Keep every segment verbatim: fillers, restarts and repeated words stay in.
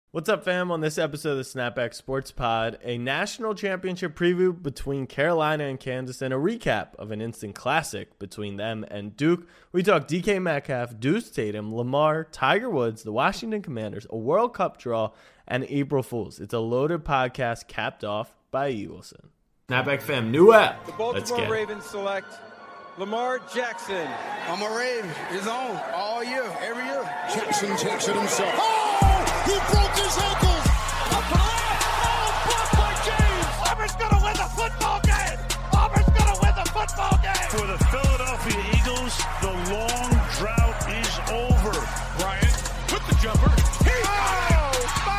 What's up, fam? On this episode of the Snapback Sports Pod, a national championship preview between Carolina and Kansas and a recap of an instant classic between them and Duke. We talk D K Metcalf, Deuce Tatum, Lamar, Tiger Woods, the Washington Commanders, a World Cup draw, and April Fools. It's a loaded podcast capped off by Eagleson. Snapback fam, new app. The Baltimore Ravens select Lamar Jackson. I'm a Raven. It's on all year, every year. Jackson takes it himself. Oh! He broke his ankles. A play. Oh, blocked by James. Auburn's going to win the football game. Auburn's going to win the football game. For the Philadelphia Eagles, the long drought is over. Bryant with the jumper. He oh,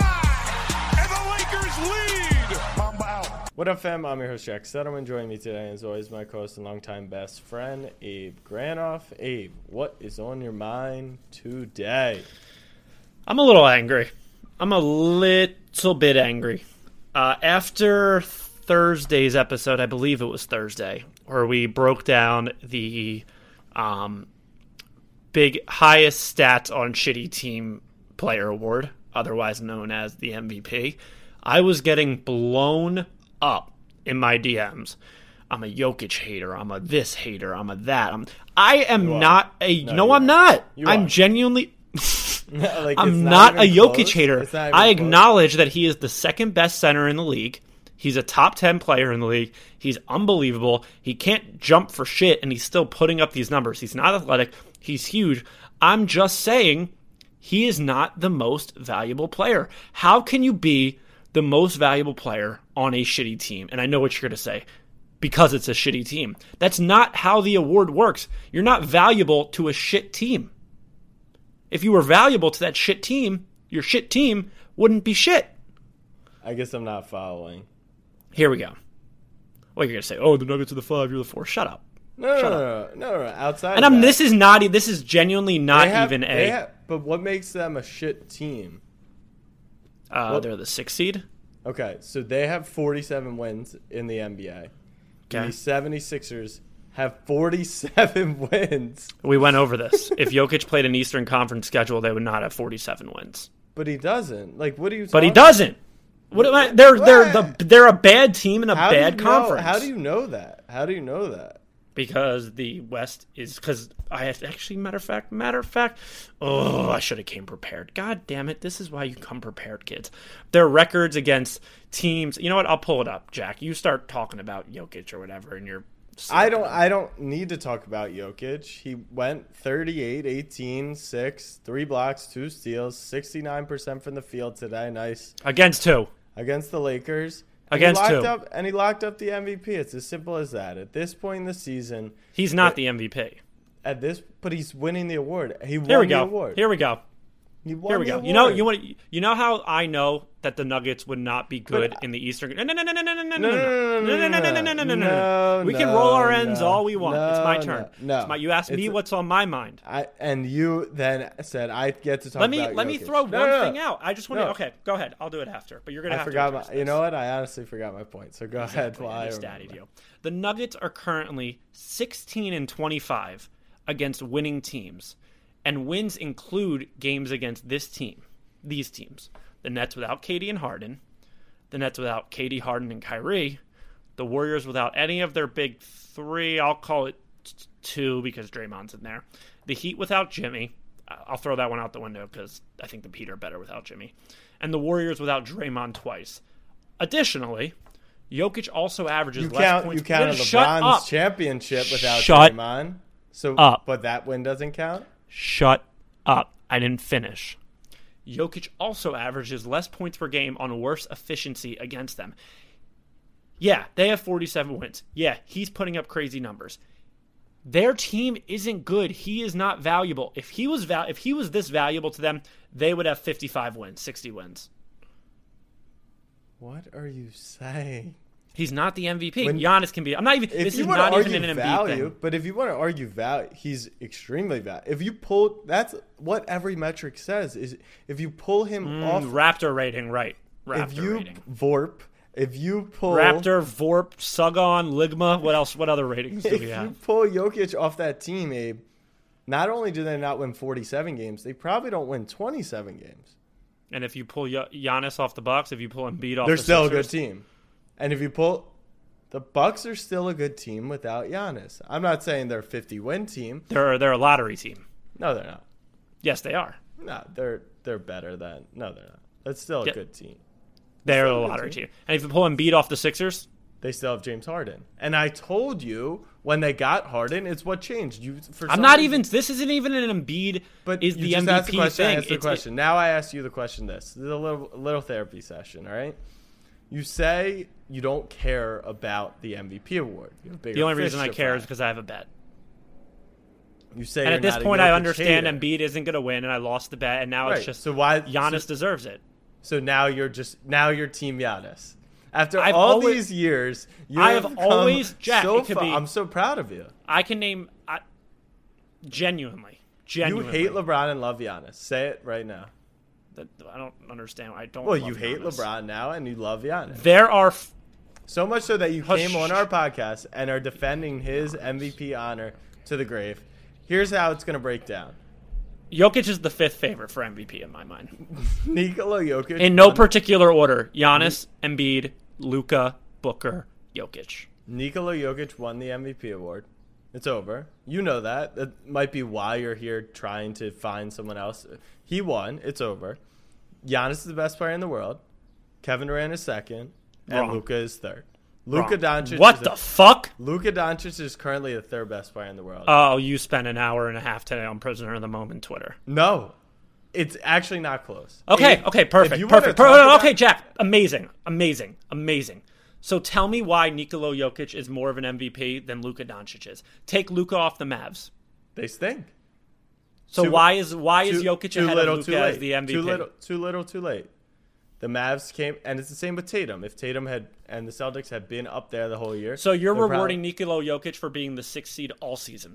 my! And the Lakers lead. Mamba out. What up, fam? I'm your host, Jack Settleman. Joining me today, as always, my co-host and longtime best friend, Abe Granoff. Abe, what is on your mind today? I'm a little angry. I'm a little bit angry. Uh, after Thursday's episode, I believe it was Thursday, where we broke down the um, big highest stats on shitty team player award, otherwise known as the M V P, I was getting blown up in my D Ms. I'm a Jokic hater. I'm a this hater. I'm a that. I'm, I am not a... No, no I'm not. You I'm are. genuinely... like, I'm not, not a Jokic close. hater. I acknowledge that he is the second best center in the league. He's a top ten player in the league. He's unbelievable. He can't jump for shit, and he's still putting up these numbers. He's not athletic. He's huge. I'm just saying he is not the most valuable player. How can you be the most valuable player on a shitty team? And I know what you're going to say. Because it's a shitty team. That's not how the award works. You're not valuable to a shit team. If you were valuable to that shit team, your shit team wouldn't be shit. I guess I'm not following. Here we go. What you're gonna say? Oh, the Nuggets are the five. You're the four. Shut up. No, Shut no, up. no, no, no, no. Outside. And of I'm. that, This is not. This is genuinely not they have, even they a. have, but what makes them a shit team? Uh, well, they're the sixth seed. Okay, so they have forty-seven wins in the N B A. Okay. The seventy-sixers have forty-seven wins. We went over this. If Jokic played an Eastern Conference schedule, they would not have forty-seven wins. But he doesn't. Like, what are you? But he talking doesn't. What am I, they're what? they're the they're a bad team in a How do bad you know- conference. How do you know that? How do you know that? Because the West is because I have actually matter of fact matter of fact. Oh, I should have came prepared. God damn it! This is why you come prepared, kids. Their records against teams. You know what? I'll pull it up, Jack. You start talking about Jokic or whatever, and you're. I don't I don't need to talk about Jokic. He went thirty-eight, eighteen, six, three blocks, two steals, sixty-nine percent from the field today. Nice. Against who? Against the Lakers. And Against he locked who? Up, and he locked up the M V P. It's as simple as that. At this point in the season, He's not the M V P. at this, but he's winning the award. He won Here we the go. award. Here we go. He won Here we the go. award. You know, you want you know how I know that the Nuggets would not be good But- in the Eastern. No, no, no, no, no, no, no, no, No, no, no, no, no, no, no, no, no, no. no, We can no, roll our ends no, all we want. It's my no, turn. no, no. It's my, you asked me It's- what's on my mind. I, and you then said I get to talk Let me about let me Jokic. throw No, one no, no. thing out. I just want to. No. Okay, go ahead. I'll do it after. But you're gonna I have forgot to. my. address You this. know what? I honestly forgot my point. So go ahead Exactly. while I I just remember. added you. The Nuggets are currently sixteen and twenty-five against winning teams, and wins include games against this team, these teams: the Nets without K D and Harden, the Nets without K D, Harden, and Kyrie, the Warriors without any of their big three. I'll call it t- two because Draymond's in there. The Heat without Jimmy. I'll throw that one out the window because I think the Heat are better without Jimmy, and the Warriors without Draymond twice. Additionally, Jokic also averages You less count. points. You counted Shut LeBron's up. championship without Shut Draymond. So, up. but that win doesn't count. Shut up. I didn't finish. Jokic also averages less points per game on worse efficiency against them. Yeah, they have forty-seven wins. Yeah, he's putting up crazy numbers. Their team isn't good. He is not valuable. If he was val- if he was this valuable to them, they would have fifty-five wins, sixty wins. What are you saying? He's not the M V P. When- Giannis can be. I'm not even. If This you is want not to even argue an value, Embiid thing. but if you want to argue value, he's extremely valuable. If you pull, that's what every metric says. Is if you pull him Mm, off, Raptor rating, right? Raptor if you rating. Vorp, if you pull Raptor, Vorp, Sugon, Ligma. What else? What other ratings do if we you have? pull Jokic off that team, Abe, not only do they not win forty-seven games, they probably don't win twenty-seven games. And if you pull Gian- Giannis off the Bucks, if you pull Embiid off They're the still Sixers, a good team. And if you pull the Bucks are still a good team without Giannis. I'm not saying they're a fifty-win team. they're they're a lottery team. No, they're not. Yes, they are. No, they're they're better than. No, they're not. That's still a Yeah. good team. They're still a a good lottery team. team. And if you pull Embiid off the Sixers, They still have James Harden. And I told you when they got Harden, it's what changed. You for I'm some not reason- even. This isn't even an Embiid. But is you the just M V P asked the question, thing? I asked the It's- question. Now I ask you the question. This, this is a little little therapy session. All right. You say you don't care about the M V P award. You have bigger The only fish reason I to care fry. is because I have a bet. You say, And you're at this not a point, I Jokic understand hater. Embiid isn't going to win, and I lost the bet, and now Right. it's just So why- Giannis so- deserves it. So now you're just now you're Team Giannis. After I've all always- these years, you I have come always- Jack, So it could far. be- I'm so proud of you. I can name I, genuinely, genuinely. You hate LeBron and love Giannis. Say it right now. That- I don't understand. I don't. Well, love you hate Giannis. LeBron now, and you love Giannis. There are. F- So much so that you Hush. came on our podcast and are defending his M V P honor to the grave. Here's how it's going to break down. Jokic is the fifth favorite for M V P in my mind. Nikola Jokic. In no won- particular order: Giannis, Embiid, Luka, Booker, Jokic. Nikola Jokic won the M V P award. It's over. You know that. That might be why you're here trying to find someone else. He won. It's over. Giannis is the best player in the world. Kevin Durant is second. And Wrong. Luka is third. Luka Wrong. Doncic. What is the fuck? Luka Doncic is currently the third best player in the world. Oh, you spent an hour and a half today on Prisoner of the Moment Twitter. no, it's actually not close. Okay, If- okay, if perfect, you wanna perfect. talk Per- about- okay, Jack, amazing, amazing, amazing. So tell me why Nikola Jokic is more of an M V P than Luka Doncic is. Take Luka off the Mavs. They stink. So Too- why is why is Too- Jokic too ahead little, of too Luka late. as the M V P? Too little, too little, too late. The Mavs came, and it's the same with Tatum. If Tatum had and the Celtics had been up there the whole year, So you're they're rewarding Nikola Jokic for being the sixth seed all season.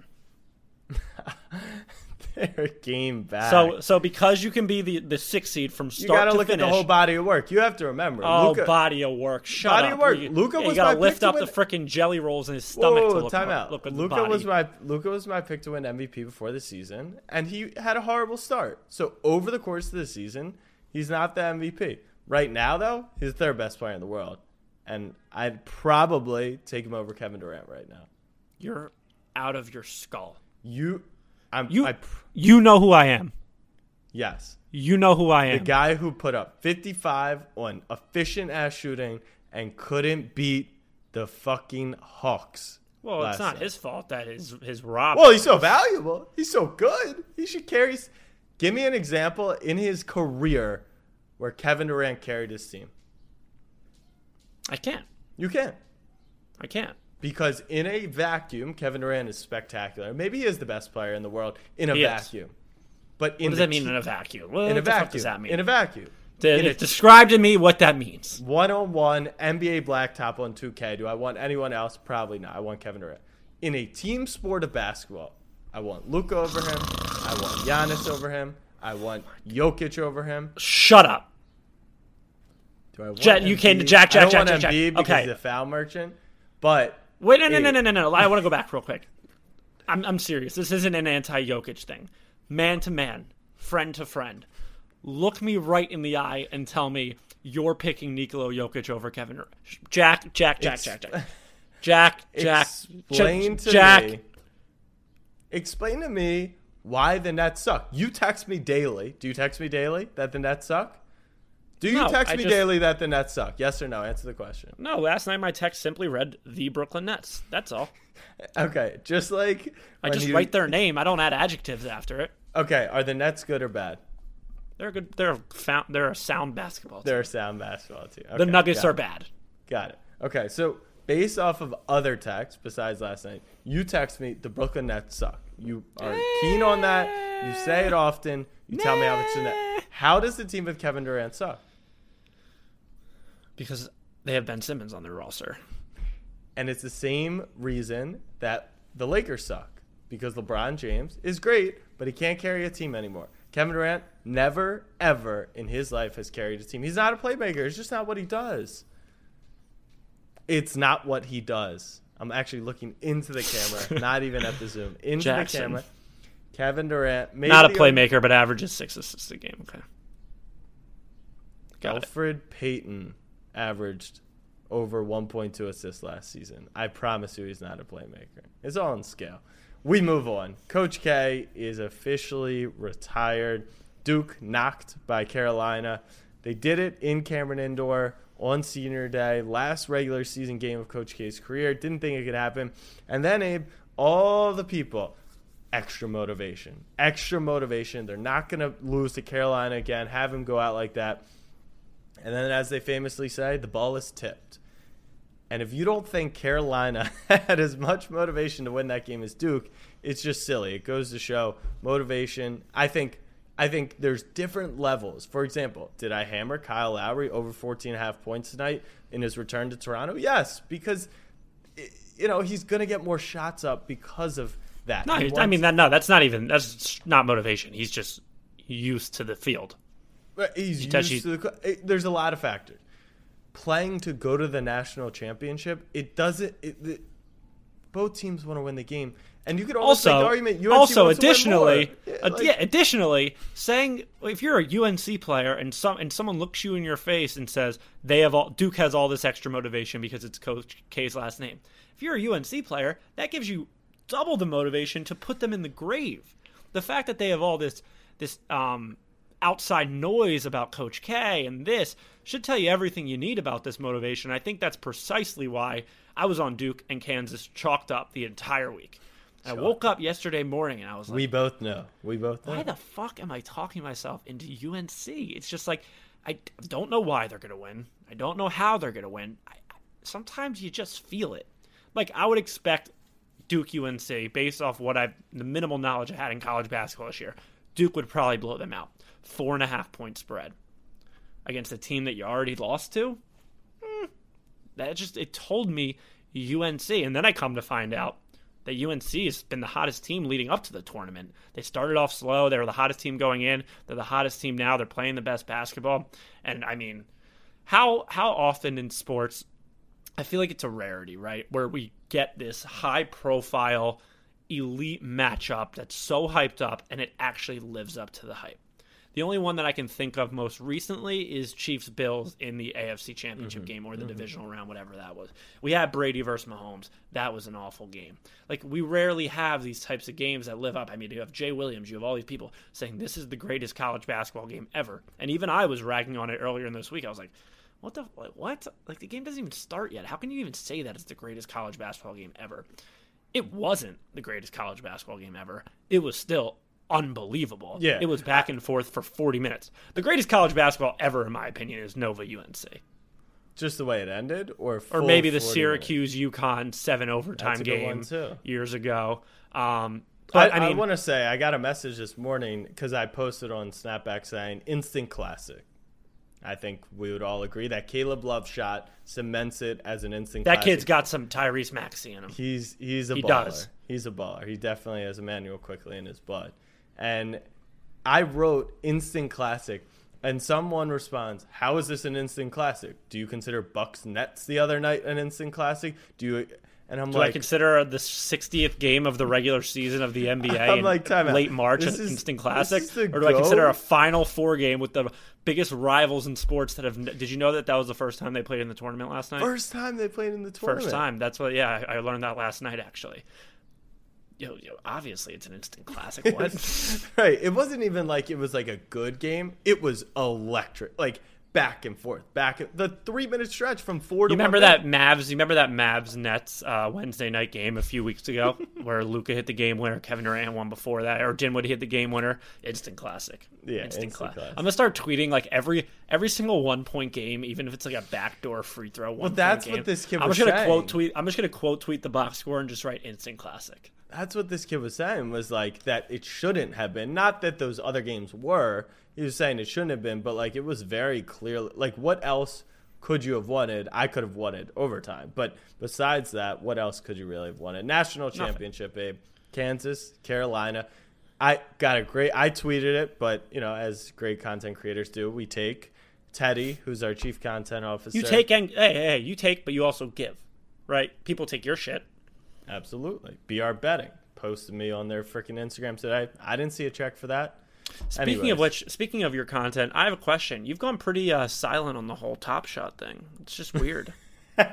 their game back. So so because you can be the, the sixth seed from you start got to to look finish. at the whole body of work. You have to remember. Oh, Luka, body of work. Shut Body up. of work. You, Luka yeah, was you gotta my lift pick up to the win- freaking jelly rolls in his stomach Whoa, to look, time out. look at the Luka body. was my Luka was my pick to win M V P before the season, and he had a horrible start. So over the course of the season, he's not the M V P. Right now, though, he's the third best player in the world, and I'd probably take him over Kevin Durant right now. You're out of your skull. You, I'm You I, pr- you know who I am. yes. You know who I The am. guy who put up fifty-five on efficient ass shooting and couldn't beat the fucking Hawks. Well, it's last not night. his fault that his his Rob. Well, he's so valuable. He's so good. He should carry. Give me an example in his career where Kevin Durant carried his team. I can't. You can't. I can't. Because in a vacuum, Kevin Durant is spectacular. Maybe he is the best player in the world in a He is. vacuum. But in What does the that mean te- in a vacuum? What in a the fuck vacuum. does that mean? In a vacuum. De- in a- describe to me what that means. One-on-one N B A blacktop on two K. Do I want anyone else? Probably not. I want Kevin Durant. In a team sport of basketball, I want Luka over him. I want Giannis over him. I want Jokic over him. Shut up. Do I want Jack- you can't- Embiid? Jack, Jack, I don't Jack, want Jack, Jack. Embiid because Okay. he's a foul merchant. But Wait, no, no, no, Hey. no, no, no. I want to go back real quick. I'm, I'm serious. This isn't an anti-Jokic thing. Man to man, friend to friend. Look me right in the eye and tell me you're picking Nikola Jokic over Kevin Durant. Jack, Jack, Jack, Ex- Jack, Jack, Jack, Jack, explain to Jack. me. Explain to me why the Nets suck. You text me daily. Do you text me daily that the Nets suck? Do you No, text I me just- daily that the Nets suck? Yes or no? Answer the question. No, last night my text simply read the Brooklyn Nets. That's all. Okay, just like I when just you- write their name. I don't add adjectives after it. Okay, are the Nets good or bad? They're good. They're a found, They're a sound basketball team. They're a sound basketball team. The Okay, Nuggets got are it. bad. Got it. Okay, so based off of other texts besides last night, you text me the Brooklyn Nets suck. You are keen on that. You say it often. You tell me how much the net. How does the team with Kevin Durant suck? Because they have Ben Simmons on their roster. And it's the same reason that the Lakers suck. Because LeBron James is great, but he can't carry a team anymore. Kevin Durant never, ever in his life has carried a team. He's not a playmaker. It's just not what he does. It's not what he does. I'm actually looking into the camera, not even at the zoom. Into Jackson. the camera. Kevin Durant. Maybe Not a the- playmaker, but averages six assists a game. Okay. Got Elfrid Payton averaged over one point two assists last season. I promise you he's not a playmaker. It's all on scale. We move on. Coach K is officially retired. Duke knocked by Carolina. They did it in Cameron Indoor on senior day, last regular season game of Coach K's career. Didn't think it could happen. And then, Abe, all the people, extra motivation. Extra motivation. They're not going to lose to Carolina again, have him go out like that. And then, as they famously say, the ball is tipped. And if you don't think Carolina had as much motivation to win that game as Duke, it's just silly. It goes to show motivation. I think I think there's different levels. For example, did I hammer Kyle Lowry over fourteen and a half points tonight in his return to Toronto? Yes, because you know he's going to get more shots up because of that. No, He I wants- mean that. No, that's not even. That's not motivation. He's just used to the field. He's You used touch- to the, it, there's a lot of factors. Playing to go to the national championship, it doesn't. It, it, both teams want to win the game, and you could almost Also, make the argument. U N C also wants to win additionally, more. Yeah, uh, like- yeah, additionally, saying if you're a U N C player and some and someone looks you in your face and says they have all Duke has all this extra motivation because it's Coach K's last name. If you're a U N C player, that gives you double the motivation to put them in the grave. The fact that they have all this this um, outside noise about Coach K and this should tell you everything you need about this motivation. I think that's precisely why I was on Duke and Kansas chalked up the entire week. And I woke up yesterday morning and I was like, we both know. We both know. why the fuck am I talking myself into U N C? It's just like, I don't know why they're going to win. I don't know how they're going to win. I, sometimes you just feel it. Like, I would expect Duke U N C, based off what I've, the minimal knowledge I had in college basketball this year, Duke would probably blow them out. Four and a half point spread against a team that you already lost to. Hmm, that just, it told me U N C. And then I come to find out that U N C has been the hottest team leading up to the tournament. They started off slow. They were the hottest team going in. They're the hottest team now. They're playing the best basketball. And, I mean, how how often in sports, I feel like it's a rarity, right, where we get this high-profile, elite matchup that's so hyped up, and it actually lives up to the hype. The only one that I can think of most recently is Chiefs-Bills in the A F C Championship mm-hmm. game or the mm-hmm. divisional round, whatever that was. We had Brady versus Mahomes. That was an awful game. Like, we rarely have these types of games that live up. I mean, you have Jay Williams. You have all these people saying this is the greatest college basketball game ever. And even I was ragging on it earlier in this week. I was like, what the – what? Like, the game doesn't even start yet. How can you even say that it's the greatest college basketball game ever? It wasn't the greatest college basketball game ever. It was still – unbelievable. Yeah. It was back and forth for forty minutes. The greatest college basketball ever, in my opinion, is Nova U N C. Just the way it ended? Or or maybe the forty Syracuse UConn seven overtime That's a good game one too. years ago. Um, but I, I, I, mean, want to say, I got a message this morning because I posted on Snapback saying instant classic. I think we would all agree that Caleb Love shot cements it as an instant that classic. kid's got some Tyrese Maxey in him. He's he's a He baller. does. He's a baller. He definitely has Emmanuel Quickly in his blood. And I wrote instant classic, and someone responds, how is this an instant classic? Do you consider Bucks Nets the other night an instant classic? Do you? And I'm Do like, I consider the sixtieth game of the regular season of the N B A I'm in like, time out. late March This an is- instant this classic? is the Or do I consider GOAT? a Final Four game with the biggest rivals in sports that have... Did you know that that was the first time they played in the tournament last night? first time they played in the tournament. First time. That's what. Yeah, I I learned that last night actually. Yo, yo, obviously it's an instant classic. What? Right. It wasn't even like it was like a good game. It was electric. Like back and forth. Back and, the three minute stretch from four to You remember one that Mavs? You remember that Mavs Nets uh, Wednesday night game a few weeks ago, where Luka hit the game winner, Kevin Durant won before that, or Dinwiddie hit the game winner? Instant classic. Yeah, instant, instant classic. classic. I'm gonna start tweeting like every every single one point game, even if it's like a backdoor free throw. One point that's game. what this kid I'm was just gonna saying. quote tweet. I'm just gonna quote tweet the box score and just write instant classic. That's what this kid was saying, was like that it shouldn't have been. Not that those other games were. He was saying it shouldn't have been, but like it was very clear. Like, what else could you have wanted? I could have wanted overtime. But besides that, what else could you really have wanted? National championship, babe. Kansas, Carolina. I got a great I tweeted it, but you know, as great content creators do, we take Teddy, who's our chief content officer. You take and hey, hey, hey, you take, but you also give, right? People take your shit. Absolutely. B R Betting posted me on their freaking Instagram today. I didn't see a check for that. Speaking Anyways. of which, speaking of your content, I have a question. You've gone pretty uh, silent on the whole Top Shot thing. It's just weird. It's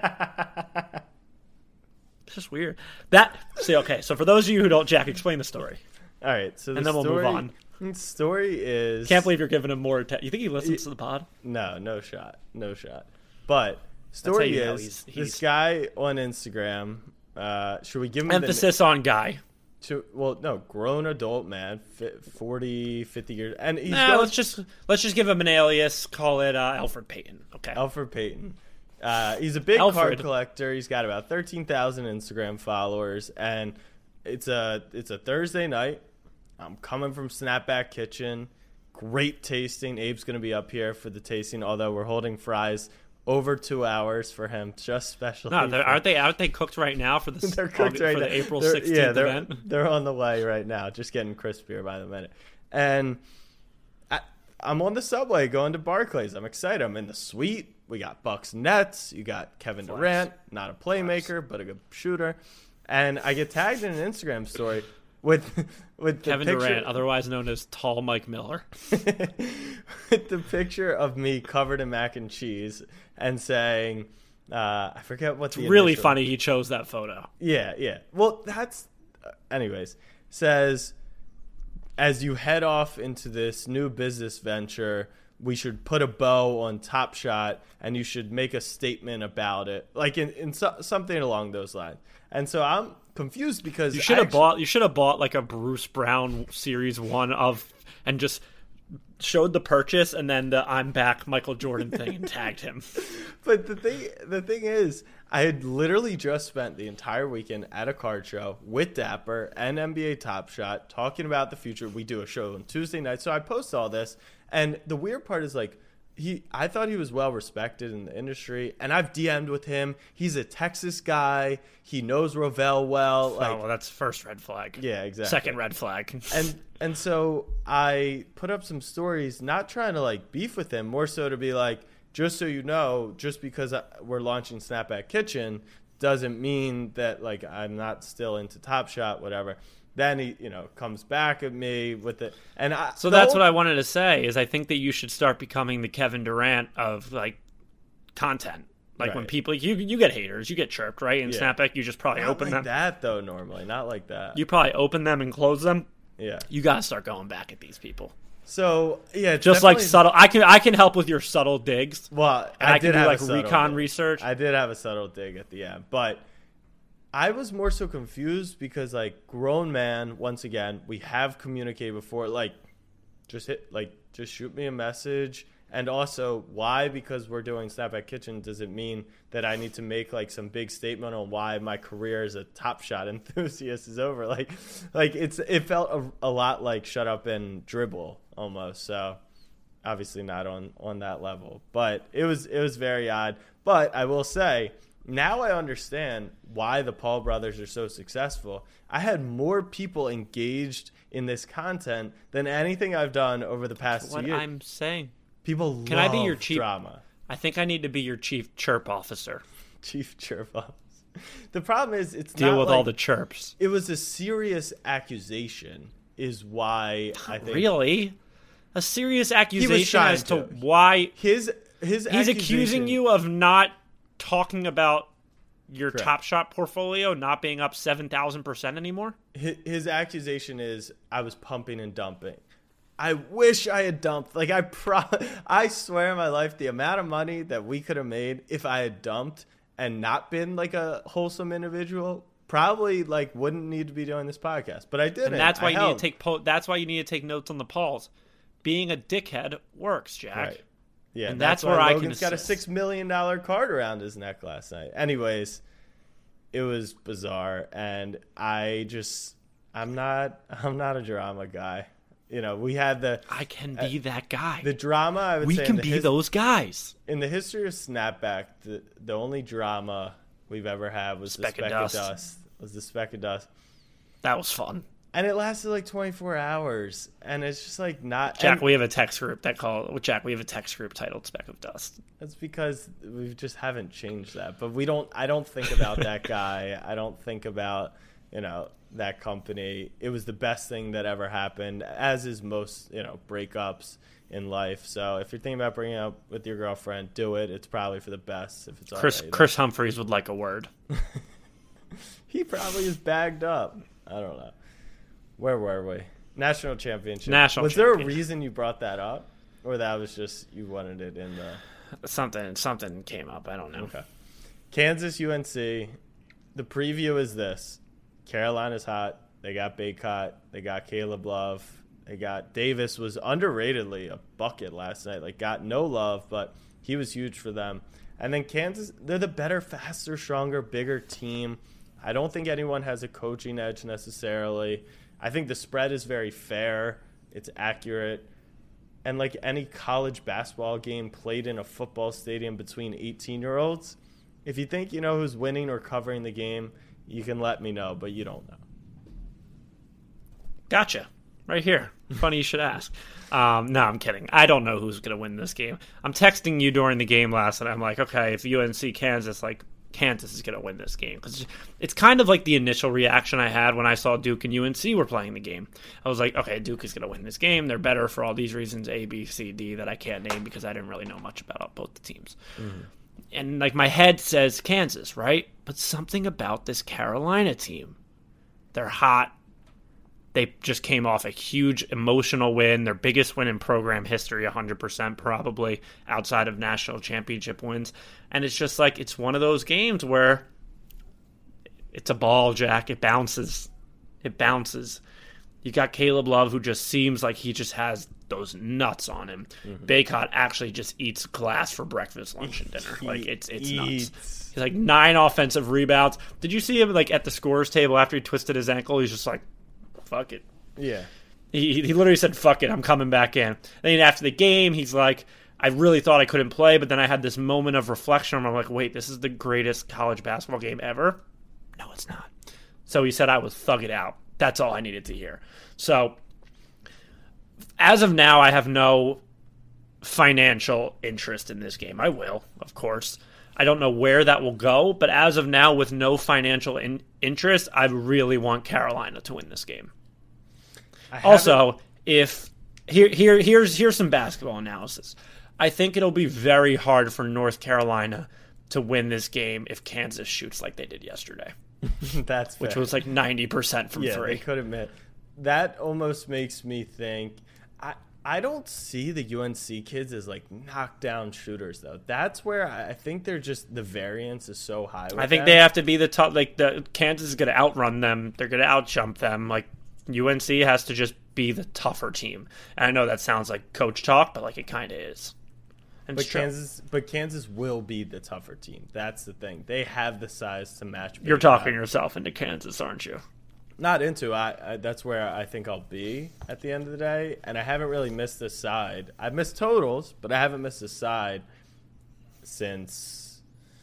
just weird. That see, okay. So for those of you who don't, Jack, explain the story. All right, so the And then we'll story, move on. The story is Can't believe you're giving him more attention. You think he listens to the pod? no, no shot, no shot. But how story you know is he's- this he's- guy on Instagram. Uh, should we give him Emphasis on guy. the to, well, no, grown adult man, fi- forty, fifty years, and he's Nah, going- let's just let's just give him an alias. Call it uh, Alfred Payton. Okay. Alfred Payton. Uh, he's a big Alfred. card collector. He's got about thirteen thousand Instagram followers, and it's a it's a Thursday night. I'm coming from Snapback Kitchen. Great tasting. Abe's going to be up here for the tasting, although we're holding fries over two hours for him, just specially. No, they're- for- aren't they? Aren't they cooked right now for the they're cooked for right the now. April They're- sixteenth yeah, they're, event? They're on the way right now, just getting crispier by the minute. And I, I'm on the subway going to Barclays. I'm excited. I'm in the suite. We got Bucks Nets. You got Kevin Flex. Durant, not a playmaker, but a good shooter. And I get tagged in an Instagram story with with the Kevin picture, Durant, otherwise known as Tall Mike Miller. with the picture of me covered in mac and cheese and saying, uh, I forget what the Really initial- funny he chose that photo. Yeah, yeah. Well, that's, uh, anyways, says, as you head off into this new business venture, we should put a bow on Top Shot and you should make a statement about it, like in, in so, something along those lines. And so I'm confused because You should have actually- bought. You should have bought like a Bruce Brown series one of, and just showed the purchase and then the "I'm back" Michael Jordan thing and tagged him. But the thing, the thing is, I had literally just spent the entire weekend at a card show with Dapper and N B A Top Shot talking about the future. We do a show on Tuesday night, so I post all this. And the weird part is, like, he, I thought he was well respected in the industry, and I've D M'd with him. He's a Texas guy. He knows Rovell well. Like, Oh, well, that's first red flag. yeah, exactly. Second red flag. And and so I put up some stories, not trying to like beef with him, more so to be like, just so you know, just because I, we're launching Snapback Kitchen doesn't mean that like I'm not still into Top Shot, whatever. Then he, you know, comes back at me with it, and I, So that's what I wanted to say. Is I think that you should start becoming the Kevin Durant of like content. Like when Right. people you you get haters, you get chirped, right? In Yeah. Snapback, you just probably Not open like them. that though. Normally, not like that. You probably open them and close them. yeah. You gotta start going back at these people. So yeah, it's Just like definitely- subtle. I can I can help with your subtle digs. Well, And I, I can did do have like a subtle recon dig. research. I did have a subtle dig at the end, but I was more so confused because, like, grown man, once again, we have communicated before. Like, just hit, like, just shoot me a message. And also, why? Because we're doing Snapback Kitchen, does it mean that I need to make like some big statement on why my career as a Top Shot enthusiast is over? Like, like it's it felt a, a lot like Shut Up and Dribble almost. So obviously not on on that level, but it was it was very odd. But I will say, now I understand why the Paul brothers are so successful. I had more people engaged in this content than anything I've done over the past What two years. I'm saying. People Can love I be your chief drama. I think I need to be your chief chirp officer. Chief chirp ups. The problem is it's Deal not with like, all the chirps. it was a serious accusation is why I think Really? A serious accusation trying as to to. why his his he's accusing accusation- you of not talking about your Correct. Top Shot portfolio not being up seven thousand percent anymore? his, his accusation is I was pumping and dumping. I wish I had dumped. Like I pro I swear on my life, the amount of money that we could have made if I had dumped and not been like a wholesome individual, probably like wouldn't need to be doing this podcast. But I didn't. And that's why I you held. need to take po- that's why you need to take notes on the Pauls. Being a dickhead works, Jack. Right. Yeah, And that's, that's where why I can Logan's got a assist. six million dollar card around his neck last night. Anyways, it was bizarre, and I just I'm not I'm not a drama guy. You know, we had the I can be that guy. the drama. I would we say can in the be his- those guys. in the history of Snapback. The the only drama we've ever had was Speck the of speck dust. of dust. Was the speck of dust, That was fun. and it lasted like twenty-four hours, and it's just like not. Jack, and we have a text group that call Jack, we have a text group titled Speck of Dust. That's because we just haven't changed that. But we don't. I don't think about that guy. I don't think about you know, that company. It was the best thing that ever happened, as is most, you know, breakups in life. So if you're thinking about breaking up with your girlfriend, do it. It's probably for the best. If it's Chris already Chris Humphries would like a word. He probably is bagged up. I don't know. Where were we? National championship. National was there a championship. reason you brought that up, or that was just you wanted it in the Something something came up. I don't know. Okay. Kansas U N C. The preview is this: Carolina's hot. They got Baycott. They got Caleb Love. They got Davis. Was underratedly a bucket last night. Like, got no love, but he was huge for them. And then Kansas, they're the better, faster, stronger, bigger team. I don't think anyone has a coaching edge necessarily. I think the spread is very fair. It's accurate. And like any college basketball game played in a football stadium between eighteen-year-olds, if you think you know who's winning or covering the game, you can let me know, but you don't know. Gotcha. Right here. Funny you should ask. Um, no, I'm kidding. I don't know who's going to win this game. I'm texting you during the game last night. I'm like, okay, if U N C Kansas, like, Kansas is going to win this game. Because it's kind of like the initial reaction I had when I saw Duke and U N C were playing the game. I was like, okay, Duke is going to win this game. They're better for all these reasons, A, B, C, D, that I can't name because I didn't really know much about both the teams. Mm-hmm. And, like, my head says Kansas, right? But something about this Carolina team. They're hot. They just came off a huge emotional win, their biggest win in program history, one hundred percent probably, outside of national championship wins. And it's just like, it's one of those games where it's a ball, Jack. It bounces. It bounces. You got Caleb Love, who just seems like he just has those nuts on him. Mm-hmm. Baycott actually just eats glass for breakfast, lunch, and dinner. He like, it's it's eats. nuts. He's like nine offensive rebounds. Did you see him like at the scorer's table after he twisted his ankle? He's just like, fuck it. Yeah. He he literally said, fuck it, I'm coming back in. Then after the game, he's like, I really thought I couldn't play, but then I had this moment of reflection where I'm like, wait, this is the greatest college basketball game ever? No, it's not. So he said I was thug it out. That's all I needed to hear. So as of now, I have no financial interest in this game. I will, of course. I don't know where that will go, but as of now, with no financial in- interest, I really want Carolina to win this game. Also, if here here here's here's some basketball analysis. I think it'll be very hard for North Carolina to win this game if Kansas shoots like they did yesterday. That's fair. Which was like ninety percent from yeah, three. They could admit. That almost makes me think I I don't see the U N C kids as like knockdown shooters though. That's where I think they're just the variance is so high. With I think them. they have to be the top. Like the Kansas is going to outrun them. They're going to outjump them. Like U N C has to just be the tougher team. And I know that sounds like coach talk, but like it kind of is. And but Kansas, but Kansas will be the tougher team. That's the thing. They have the size to match. You're talking yourself into Kansas, aren't you? Not into. I, I that's where I think I'll be at the end of the day. And I haven't really missed this side. I've missed totals, but I haven't missed this side since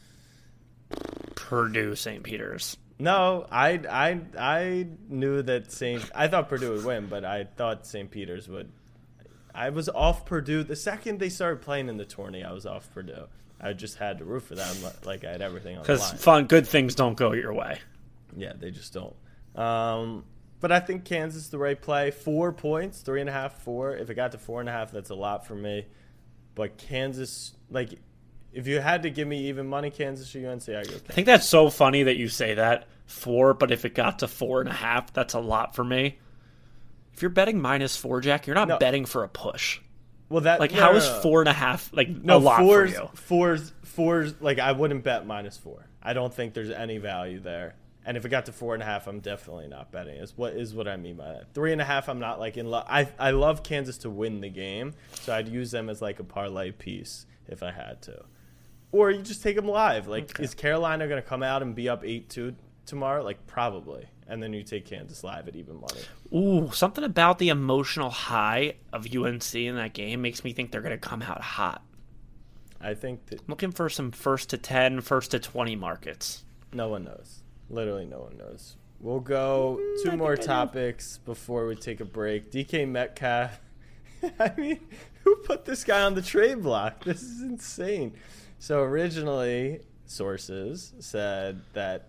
Purdue, Saint Peter's. No, I I I knew that Saint I thought Purdue would win, but I thought Saint Peter's would. I was off Purdue the second they started playing in the tourney. I was off Purdue. I just had to root for them, like I had everything on the line. Because fun, good things don't go your way. Yeah, they just don't. Um, but I think Kansas is the right play. Four points, three and a half, four. If it got to four and a half, that's a lot for me. But Kansas, like, if you had to give me even money, Kansas or U N C, I go Kansas. I think that's so funny that you say that. Four, but if it got to four and a half, that's a lot for me. If you're betting minus four, Jack, you're not No. betting for a push. Well, that Like, no, how no, is no. four and a half like No, a lot fours, for you? fours, fours. Like I wouldn't bet minus four. I don't think there's any value there. And if it got to four and a half, I'm definitely not betting. Is what is what I mean by that. Three and a half, I'm not like in love. I I love Kansas to win the game, so I'd use them as like a parlay piece if I had to. Or you just take them live. Like, Okay. is Carolina going to come out and be up eight two tomorrow? Like, probably. And then you take Kansas live at even money. Ooh, something about the emotional high of U N C in that game makes me think they're going to come out hot. I think that I'm looking for some first to ten, first to twenty markets. no one knows. Literally no one knows. We'll go two I more think I know. topics before we take a break. D K Metcalf. I mean, who put this guy on the trade block? This is insane. So originally, sources said that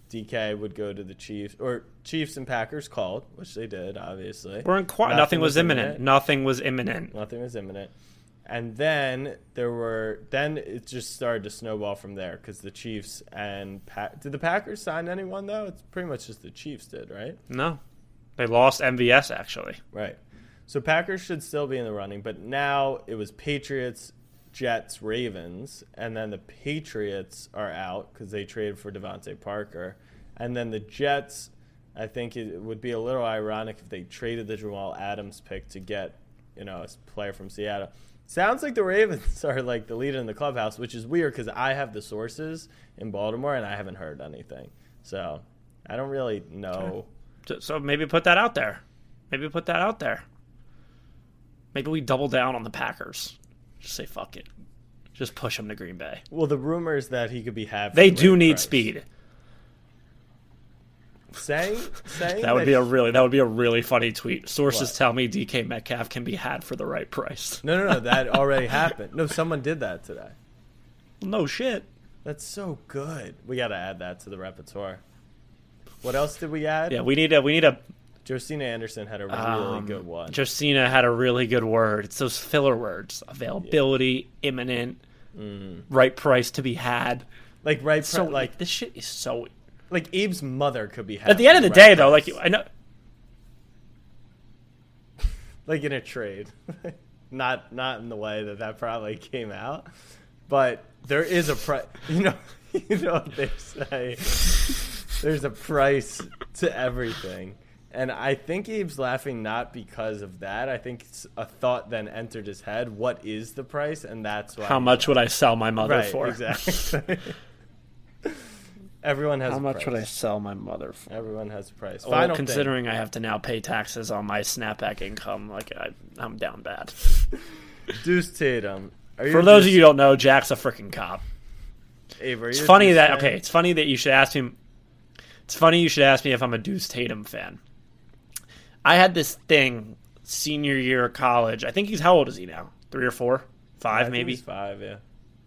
D K would go to the Chiefs, or Chiefs and Packers called, which they did, obviously. We're in qu- nothing, nothing was imminent. imminent. Nothing was imminent. Nothing was imminent. And then there were, then it just started to snowball from there because the Chiefs and pa- did the Packers sign anyone though? It's pretty much just the Chiefs did, right? No, they lost M V S actually. Right. So Packers should still be in the running, but now it was Patriots, Jets, Ravens, and then the Patriots are out because they traded for Devontae Parker, and then the Jets. I think it would be a little ironic if they traded the Jamal Adams pick to get, you know, a player from Seattle. Sounds like the Ravens are like the leader in the clubhouse, which is weird because I have the sources in Baltimore and I haven't heard anything. So I don't really know. So maybe put that out there. Maybe put that out there. Maybe we double down on the Packers. Just say fuck it. Just push them to Green Bay. Well, the rumors that he could be half. They do need price. speed. Saying, saying that would that be a really that would be a really funny tweet. Sources what? tell me D K Metcalf can be had for the right price. No, no, no, that already happened. No, someone did that today. No shit. That's so good. We got to add that to the repertoire. What else did we add? Yeah, we need a we need a. Josina Anderson had a really um, good one. Josina had a really good word. It's those filler words: availability, yeah. imminent, mm. right price to be had. Like right, so pri- like this shit is so. Like Abe's mother could be had. At the end of the day, though, like I know, like in a trade, not not in the way that that probably came out, but there is a price. You know, you know what they say. There's a price to everything, and I think Abe's laughing not because of that. I think it's a thought then entered his head. What is the price? And that's why. How much would I sell my mother right, for? Exactly. Everyone has How a much price. would I sell my mother for? Everyone has a price. Well, Final considering thing. I have to now pay taxes on my snapback income, like I, I'm down bad. Deuce Tatum. Are you For those Deuce... of you who don't know, Jack's a freaking cop. Avery, it's funny that fan? okay. It's funny that you should ask me. It's funny you should ask me if I'm a Deuce Tatum fan. I had this thing senior year of college. I think he's how old is he now? Three or four, five yeah, maybe. He's five, yeah.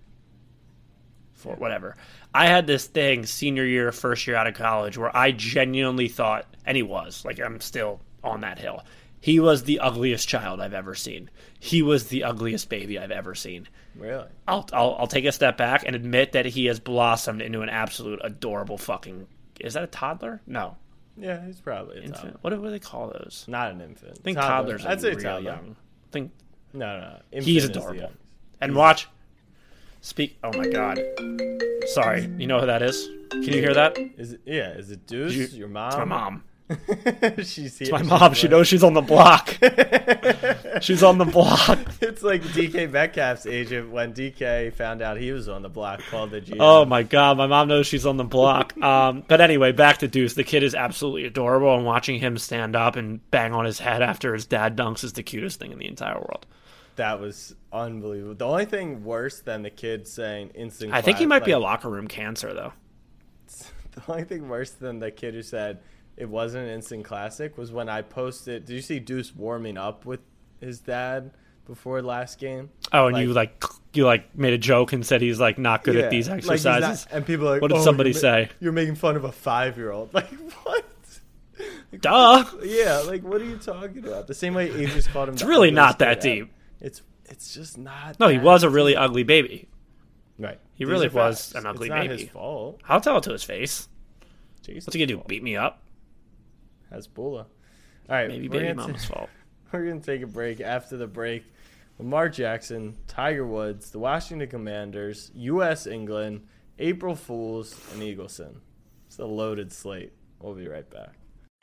Four, whatever. I had this thing senior year, first year out of college, where I genuinely thought, and he was like, I'm still on that hill. He was the ugliest child I've ever seen. He was the ugliest baby I've ever seen. Really? I'll I'll, I'll take a step back and admit that he has blossomed into an absolute adorable fucking. Is that a toddler? No. Yeah, he's probably an infant. toddler. What do they call those? Not an infant. I think toddler. toddlers are I'd say real toddler. young. I think no, no, no. Infant he's is adorable. And watch. Speak. Oh my god. Sorry. You know who that is? Can you hear that? Is it? Yeah. Is it Deuce? You, your mom? It's my mom. she's here. It's my mom. She knows she's on the block. She's on the block. It's like D K Metcalf's agent when D K found out he was on the block, called the G M. Oh my god, my mom knows she's on the block. Um, but anyway, back to Deuce. The kid is absolutely adorable, and watching him stand up and bang on his head after his dad dunks is the cutest thing in the entire world. That was unbelievable. The only thing worse than the kid saying instant. I think he might like, be a locker room cancer, though. The only thing worse than the kid who said it wasn't an instant classic was when I posted. Did you see Deuce warming up with his dad before last game? Oh, and like, you like you like made a joke and said he's like not good yeah, at these like exercises. Not, and people are like, what did oh, somebody you're say? Ma- you're making fun of a five-year-old. Like what? Like, Duh. Yeah, like what are you talking about? The same way Aegis called him. It's really not that deep. It's it's just not. No, he was a really ugly baby. Right. He These really was facts. an ugly it's not baby. His fault. I'll tell it to his face. Jason's What's he gonna do? fault. Beat me up? Hezbollah. All right. Maybe we're baby gonna mama's t- fault. We're gonna take a break. After the break, Lamar Jackson, Tiger Woods, the Washington Commanders, U S England, April Fools, and Eagleson. It's a loaded slate. We'll be right back.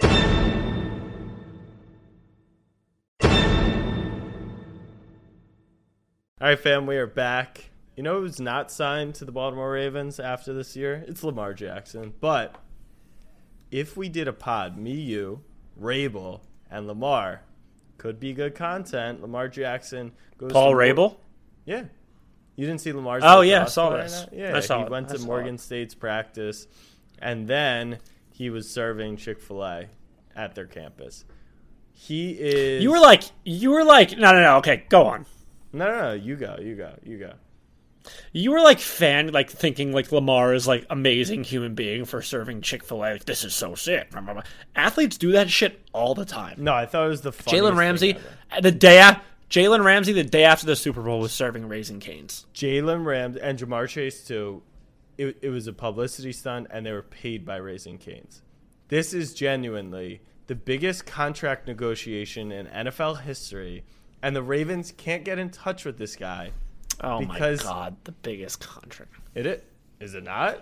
All right, fam, we are back. You know who's not signed to the Baltimore Ravens after this year? It's Lamar Jackson. But if we did a pod, me, you, Rabel, and Lamar, could be good content. Lamar Jackson goes Paul to Rabel? Mor- yeah. You didn't see Lamar's Oh, yeah, I roster saw right this. now? Yeah, I saw he it. went I to saw Morgan it. State's practice, and then he was serving Chick-fil-A at their campus. He is... You were like, you were like, no, no, no, okay, go on. No, no, no, you go, you go, you go. You were like fan, like thinking like Lamar is like amazing human being for serving Chick-fil-A. Like, this is so sick. Athletes do that shit all the time. No, I thought it was the funniest Jalen Ramsey, thing ever. the day a- Jalen Ramsey, the day after the Super Bowl, was serving Raising Cane's. Jalen Ramsey and Jamar Chase too. It, it was a publicity stunt, and they were paid by Raising Cane's. This is genuinely the biggest contract negotiation in N F L history, and the Ravens can't get in touch with this guy. Oh because my God, the biggest contract. It it is it not?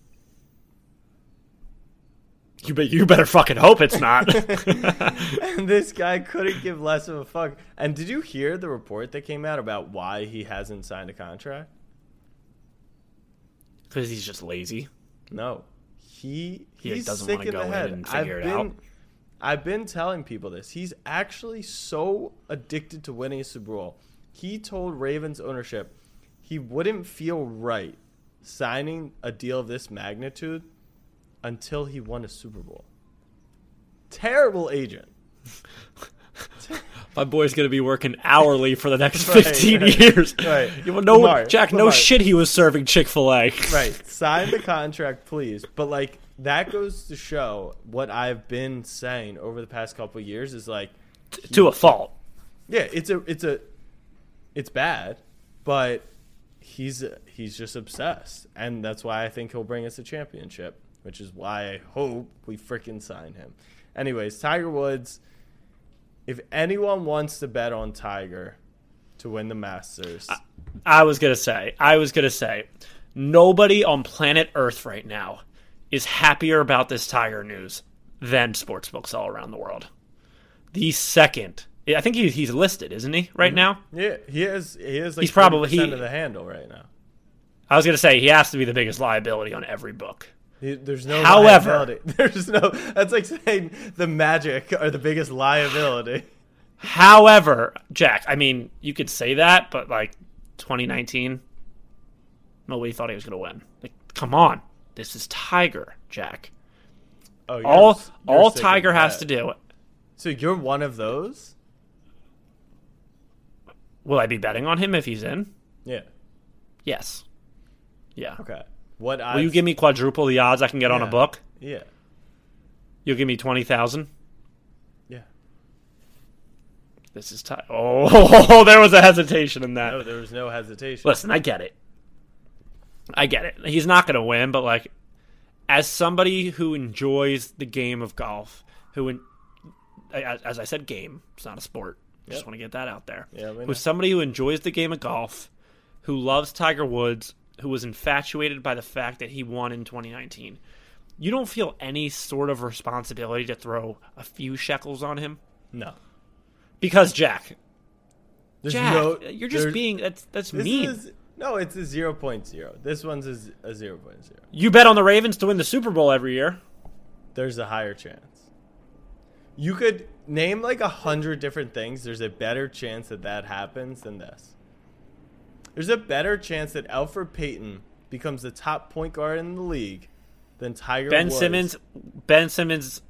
You bet. You better fucking hope it's not. And this guy couldn't give less of a fuck. And did you hear the report that came out about why he hasn't signed a contract? Because he's just lazy. No, he He he's doesn't sick wanna in go the in head. and I've figure it been, out. I've been telling people this. He's actually so addicted to winning a Super Bowl. He told Ravens ownership he wouldn't feel right signing a deal of this magnitude until he won a Super Bowl. Terrible agent. My boy's gonna be working hourly for the next Right, fifteen right, years. right. You know, Lamar, Jack, no Lamar. shit. He was serving Chick-fil-A. Right. Sign the contract, please. But, like, that goes to show what I've been saying over the past couple of years is, like, To a fault. yeah, it's a, it's a, it's bad, but he's he's just obsessed, and that's why I think he'll bring us a championship, which is why I hope we freaking sign him. Anyways, Tiger Woods. If anyone wants to bet on Tiger to win the Masters, I, I was gonna say, I was gonna say, nobody on planet Earth right now is happier about this Tiger news than sportsbooks all around the world. The second, I think he, he's listed, isn't he, right mm-hmm. now? yeah, he is. He is like He's probably- forty percent he- of the handle right now. I was gonna say he has to be the biggest liability on every book. He, there's no However- liability. There's no. That's like saying the Magic are the biggest liability. However, Jack, I mean, you could say that, but like twenty nineteen, nobody thought he was gonna win. Like, come on, this is Tiger, Jack. Oh, you're, all you're all sick of Tiger has that. to do. So you're one of those? Will I be betting on him if he's in? Yeah. Yes. Yeah. Okay. What odds? Will you give me quadruple the odds I can get on a Yeah. book? Yeah. You'll give me twenty thousand. Yeah. This is Tiger. Oh, there was a hesitation in that. No, there was no hesitation. Listen, I get it. I get it. He's not going to win, but like, as somebody who enjoys the game of golf, who, in, as, as I said, game. It's not a sport. I just Yep. want to get that out there. Yeah, we know. Who's somebody who enjoys the game of golf, who loves Tiger Woods, who was infatuated by the fact that he won in twenty nineteen. You don't feel any sort of responsibility to throw a few shekels on him? No. Because, Jack, There's Jack, no, you're just there's- being, that's that's This mean. is no, it's a zero point zero. This one's a, z- a zero point zero. You bet on the Ravens to win the Super Bowl every year. There's a higher chance. You could name like a hundred different things. There's a better chance that that happens than this. There's a better chance that Alfred Payton becomes the top point guard in the league than Tiger Ben was. Simmons Ben Simmons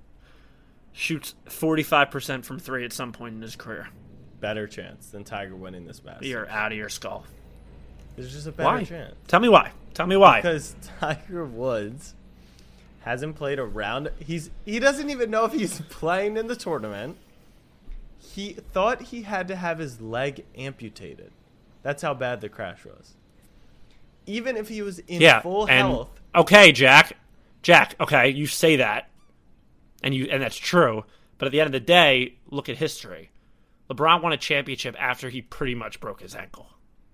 shoots forty-five percent from three at some point in his career. Better chance than Tiger winning this Masters. You're out of your skull. There's just a better Why? chance. Tell me why. Tell me why. Because Tiger Woods hasn't played a round. He's he doesn't even know if he's playing in the tournament. He thought he had to have his leg amputated. That's how bad the crash was. Even if he was in yeah, full and, health. Okay, Jack. Jack, okay, you say that. And you and that's true. But at the end of the day, look at history. LeBron won a championship after he pretty much broke his ankle.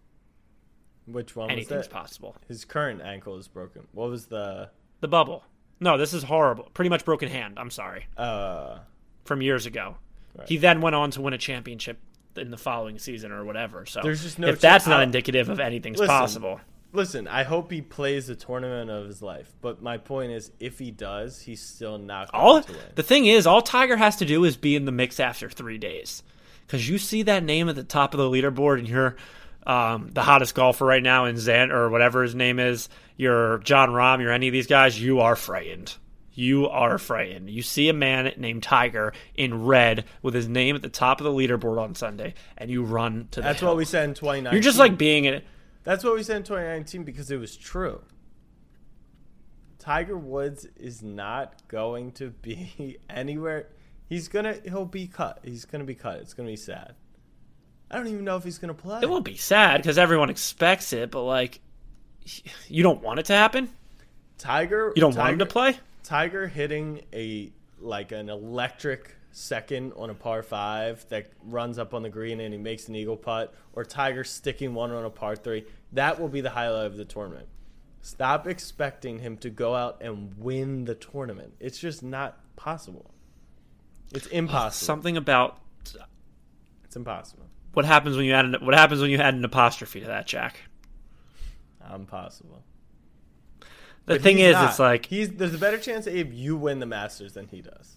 Which one Anything's was that? possible. His current ankle is broken. What was the The bubble. No, this is horrible. Pretty much broken hand. I'm sorry. uh From years ago. Right. He then went on to win a championship in the following season or whatever. So There's just no if that's ch- not I'll- indicative of anything's Listen, possible. Listen, I hope he plays the tournament of his life. But my point is, if he does, he's still not going All to win. the thing is, all Tiger has to do is be in the mix after three days. Because you see that name at the top of the leaderboard, and you're um, the hottest golfer right now in Zan or whatever his name is. You're John Rahm. You're any of these guys. You are frightened. You are frightened. You see a man named Tiger in red with his name at the top of the leaderboard on Sunday, and you run to the That's hill. what we said in twenty nineteen. You're just like being in. That's what we said in twenty nineteen because it was true. Tiger Woods is not going to be anywhere. He's gonna. He'll be cut. He's gonna be cut. It's gonna be sad. I don't even know if he's gonna play. It won't be sad because everyone expects it, but like, you don't want it to happen. Tiger. You don't Tiger, want him to play. Tiger hitting a like an electric second on a par five that runs up on the green and he makes an eagle putt, or Tiger sticking one on a par three. That will be the highlight of the tournament. Stop expecting him to go out and win the tournament. It's just not possible. It's impossible. Something about it's impossible. What happens when you add an, what happens when you add an apostrophe to that, Jack? Impossible. The But thing he's is, not. it's like he's there's a better chance, Abe, you win the Masters than he does.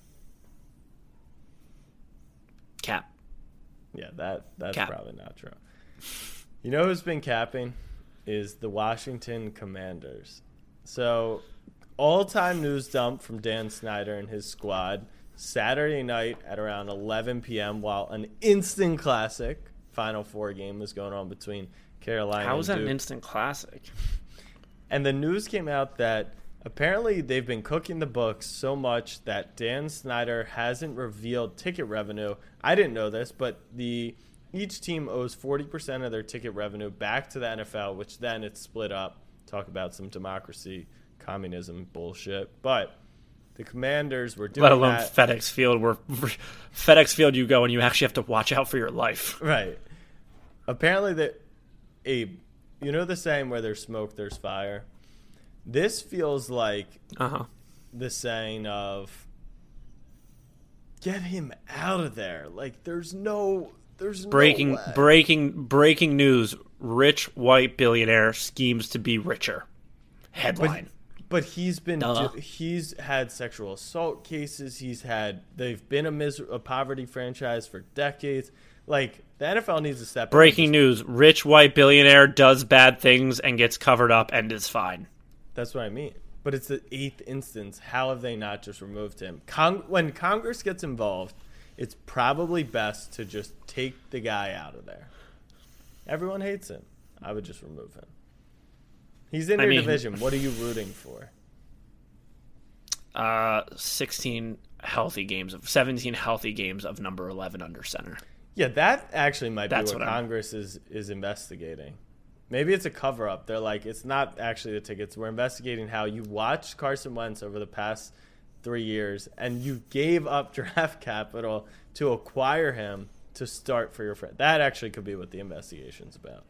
cap. Yeah, that that's Cap. probably not true. You know who's been capping is the Washington Commanders. So, all-time news dump from Dan Snyder and his squad Saturday night at around eleven p.m. while an instant classic Final Four game was going on between Carolina How is and that Duke. an instant classic? And the news came out that apparently they've been cooking the books so much that Dan Snyder hasn't revealed ticket revenue. I didn't know this, but the each team owes forty percent of their ticket revenue back to the N F L, which then it's split up. Talk about some democracy, communism bullshit. But the Commanders were doing Let alone that. FedEx Field, where FedEx Field you go and you actually have to watch out for your life. Right. Apparently, that Abe, you know the saying where there's smoke, there's fire? This feels like Uh huh. the saying of get him out of there. Like there's no there's Breaking no way. breaking breaking news: rich white billionaire schemes to be richer. Headline. But he's been Duh. do, he's had sexual assault cases. He's had they've been a, mis- a poverty franchise for decades. Like the N F L needs to step in. Breaking news: rich white billionaire does bad things and gets covered up and is fine. That's what I mean. But it's the eighth instance. How have they not just removed him? Cong- when Congress gets involved, it's probably best to just take the guy out of there. Everyone hates him. I would just remove him. He's in I your mean- division. What are you rooting for? Uh, sixteen healthy games of seventeen healthy games of number eleven under center. Yeah, that actually might That's be what, what I'm- Congress is, is investigating. Maybe it's a cover-up. They're like, it's not actually the tickets. We're investigating how you watched Carson Wentz over the past three years, and you gave up draft capital to acquire him to start for your friend. That actually could be what the investigation's about.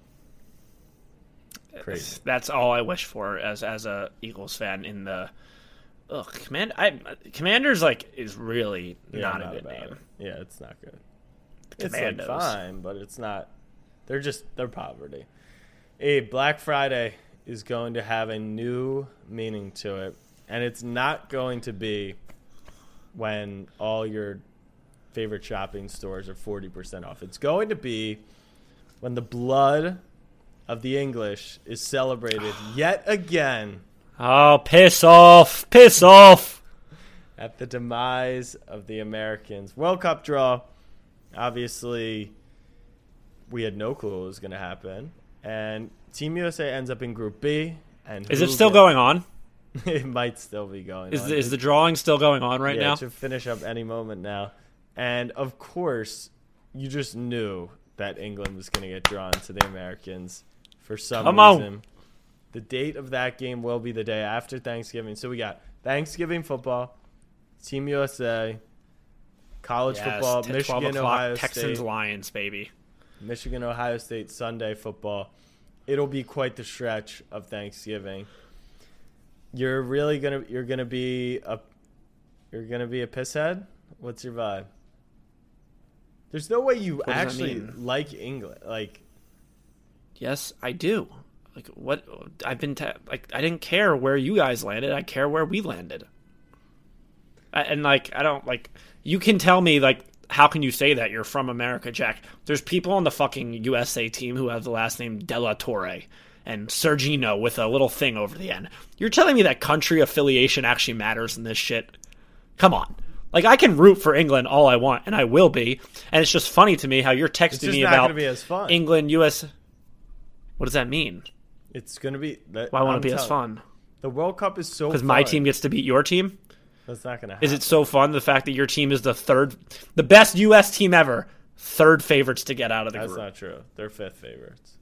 Crazy. That's all I wish for as as a Eagles fan. In the ugh, command, I Commanders like is really Yeah, not I'm a good about name. it. Yeah, it's not good. The It's like Commandos. fine, but it's not. They're just they're poverty. A Black Friday is going to have a new meaning to it, and it's not going to be when all your favorite shopping stores are forty percent off. It's going to be when the blood of the English is celebrated yet again Oh, piss off! Piss off! at the demise of the Americans. World Cup draw. Obviously, we had no clue what was going to happen. And Team U S A ends up in Group B. And Is who it still gets- going on? It might still be going Is on. the, is the drawing still going on right yeah, now? it should finish up any moment now. And, of course, you just knew that England was going to get drawn to the Americans for some Come on. reason. The date of that game will be the day after Thanksgiving. So we got Thanksgiving football, Team U S A, college Yes, football, t- twelve Michigan, o'clock, Ohio Texans, State. Lions, baby. Michigan, Ohio State, Sunday football. It'll be quite the stretch of Thanksgiving. You're really gonna you're gonna be a you're gonna be a pisshead? What's your vibe? There's no way you does that actually mean? like England. Like Yes, I do. Like what? I've been ta- like I didn't care where you guys landed. I care where we landed. I, and like I don't like you can tell me like how can you say that you're from America, Jack? There's people on the fucking U S A team who have the last name Della Torre and Sergino with a little thing over the end. You're telling me that country affiliation actually matters in this shit? Come on. Like I can root for England all I want, and I will be. And it's just funny to me how you're it's texting just me not about gonna be as fun. England, U S. What does that mean? It's gonna be. That, Why won't I'm it be as telling- fun? The World Cup is so. Because fun. my team gets to beat your team? That's not gonna happen. Is it so fun, the fact that your team is the third, the best U S team ever, third favorites to get out of the That's group? not true. They're fifth favorites.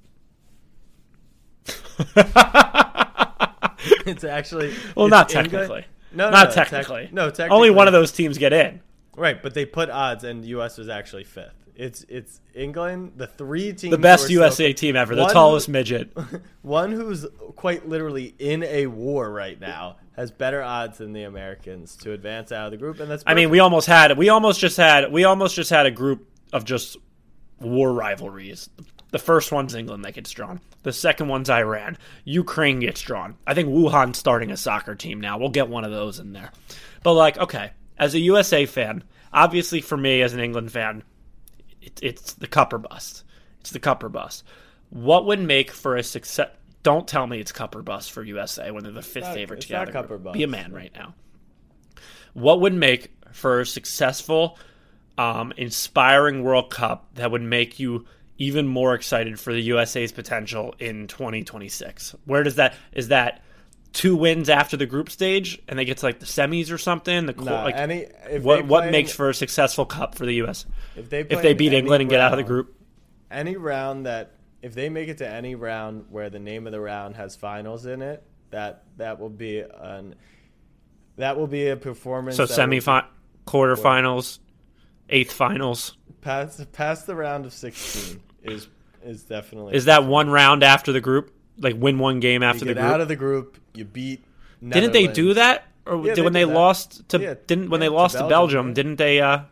It's actually. Well, it's not England- technically. No, no, Not no, tec- technically. no, technically. Only one of those teams get in. Right, but they put odds, and the U S was actually fifth. It's it's England, the three teams. The best who are U S A so- team ever, the One tallest who- midget. One who's quite literally in a war right now has better odds than the Americans to advance out of the group, and that's. I mean, perfect. we almost had we almost just had we almost just had a group of just war rivalries. The first one's England that gets drawn. The second one's Iran. Ukraine gets drawn. I think Wuhan's starting a soccer team now. We'll get one of those in there. But like, okay, as a U S A fan, obviously for me as an England fan, it, it's the cup or bust. It's the cup or bust. What would make for a success? Don't tell me it's cup or bust for U S A when they're the fifth not- favorite it's to get out not of the cup group. or bust. Be a man right now. What would make for a successful, um, inspiring World Cup that would make you even more excited for the U S A's potential in twenty twenty-six? Where does that is that two wins after the group stage and they get to like the semis or something? The Nah, like, any, if what they what play makes in- for a successful cup for the U S if they if play they in beat any England and get out of the round- group? Any round that if they make it to any round where the name of the round has finals in it, that that will be an that will be a performance. So that semi will quarterfinals, eighth finals. pass past the round of sixteen is is definitely Is that one round after the group? Like win one game after you the get group? out of the group, you beat. Didn't they do Netherlands. that? Or Yeah, did they when they did that. lost to Yeah, didn't when yeah, they to lost to Belgium, Belgium, yeah. didn't they uh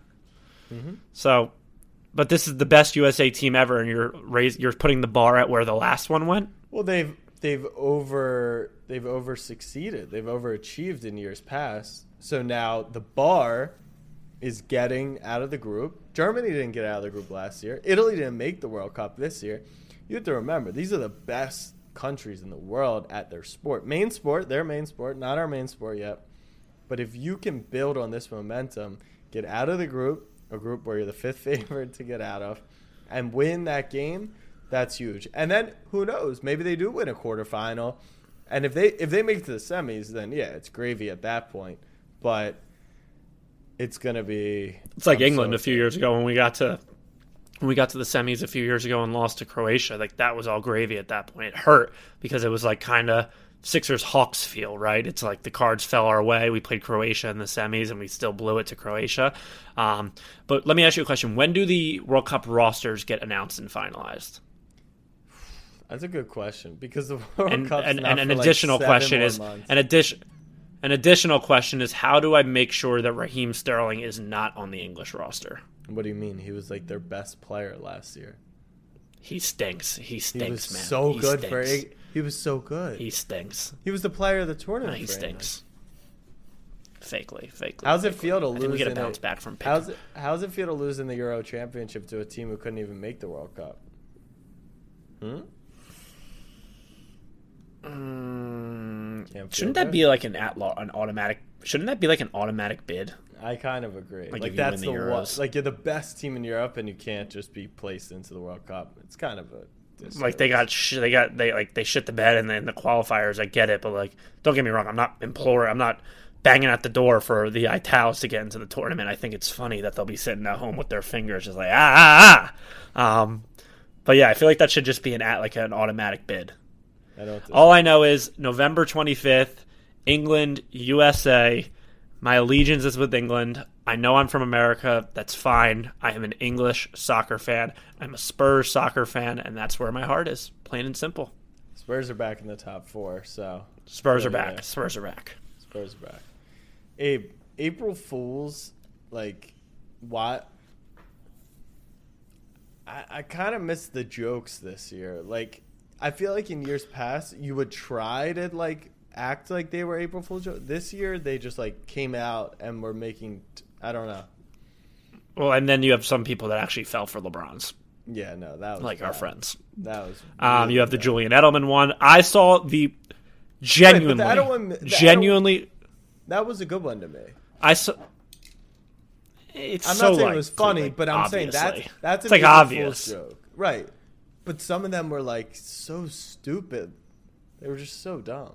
so but this is the best U S A team ever and you're raise, you're putting the bar at where the last one went? Well, they've they've over they've over succeeded. They've overachieved in years past. So now the bar is getting out of the group. Germany didn't get out of the group last year. Italy didn't make the World Cup this year. You have to remember, these are the best countries in the world at their sport. Main sport, their main sport, not our main sport yet. But if you can build on this momentum, get out of the group, a group where you're the fifth favorite to get out of, and win that game, that's huge. And then who knows? Maybe they do win a quarterfinal. And if they if they make it to the semis, then yeah, it's gravy at that point. But it's gonna be It's like I'm England so a few excited. years ago when we got to when we got to the semis a few years ago and lost to Croatia. Like that was all gravy at that point. It hurt because it was like kind of Sixers Hawks feel, right? It's like the cards fell our way. We played Croatia in the semis and we still blew it to Croatia. Um, but let me ask you a question. When do the World Cup rosters get announced and finalized? That's a good question because the World And, Cup's and, not and an for like additional seven question more is months. an addition an additional question is how do I make sure that Raheem Sterling is not on the English roster? What do you mean? He was like their best player last year. He stinks. He He stinks, was man. so He good stinks. for. He was so good. He stinks. He was the player of the No, tournament. he for England. stinks. Fakely, fakely. How's it fakely. feel to I lose? think we get a in bounce back from pick. How's it? How's it feel to lose in the Euro Championship to a team who couldn't even make the World Cup? Hmm. Mm, Can't feel shouldn't that good? be like an at law, an automatic? Shouldn't that be like an automatic bid? I kind of agree. Like Like, if you that's win the the one. Euros. Like you're the best team in Europe, and you can't just be placed into the World Cup. It's kind of a. disservice. Like they got, sh- they got, they like they shit the bed, and then the qualifiers. I get it, but like, don't get me wrong. I'm not imploring. I'm not banging at the door for the Italians to get into the tournament. I think it's funny that they'll be sitting at home with their fingers just like ah ah ah. Um, but yeah, I feel like that should just be an at like an automatic bid. I don't. All I know is November twenty-fifth, England, U S A. My allegiance is with England. I know I'm from America. That's fine. I am an English soccer fan. I'm a Spurs soccer fan, and that's where my heart is. Plain and simple. Spurs are back in the top four, so Spurs are Yeah, back. yeah. Spurs are back. Spurs are back. Abe, April Fools, like, what? I, I kind of miss the jokes this year. Like, I feel like in years past, you would try to, like, act like they were April Fool's jokes. This year, they just, like, came out and were making, t- I don't know. Well, and then you have some people that actually fell for LeBron's, Yeah, no, that was like our bad. friends. That was Um, really you have the bad. Julian Edelman one. I saw the genuinely, Right, but the Edelman- the genuinely. That was a good one to me. I saw. It's I'm so not saying like, it was funny, like, but I'm saying that's obviously. that's it's an like April obvious. Fool's joke, right? But some of them were like so stupid. They were just so dumb.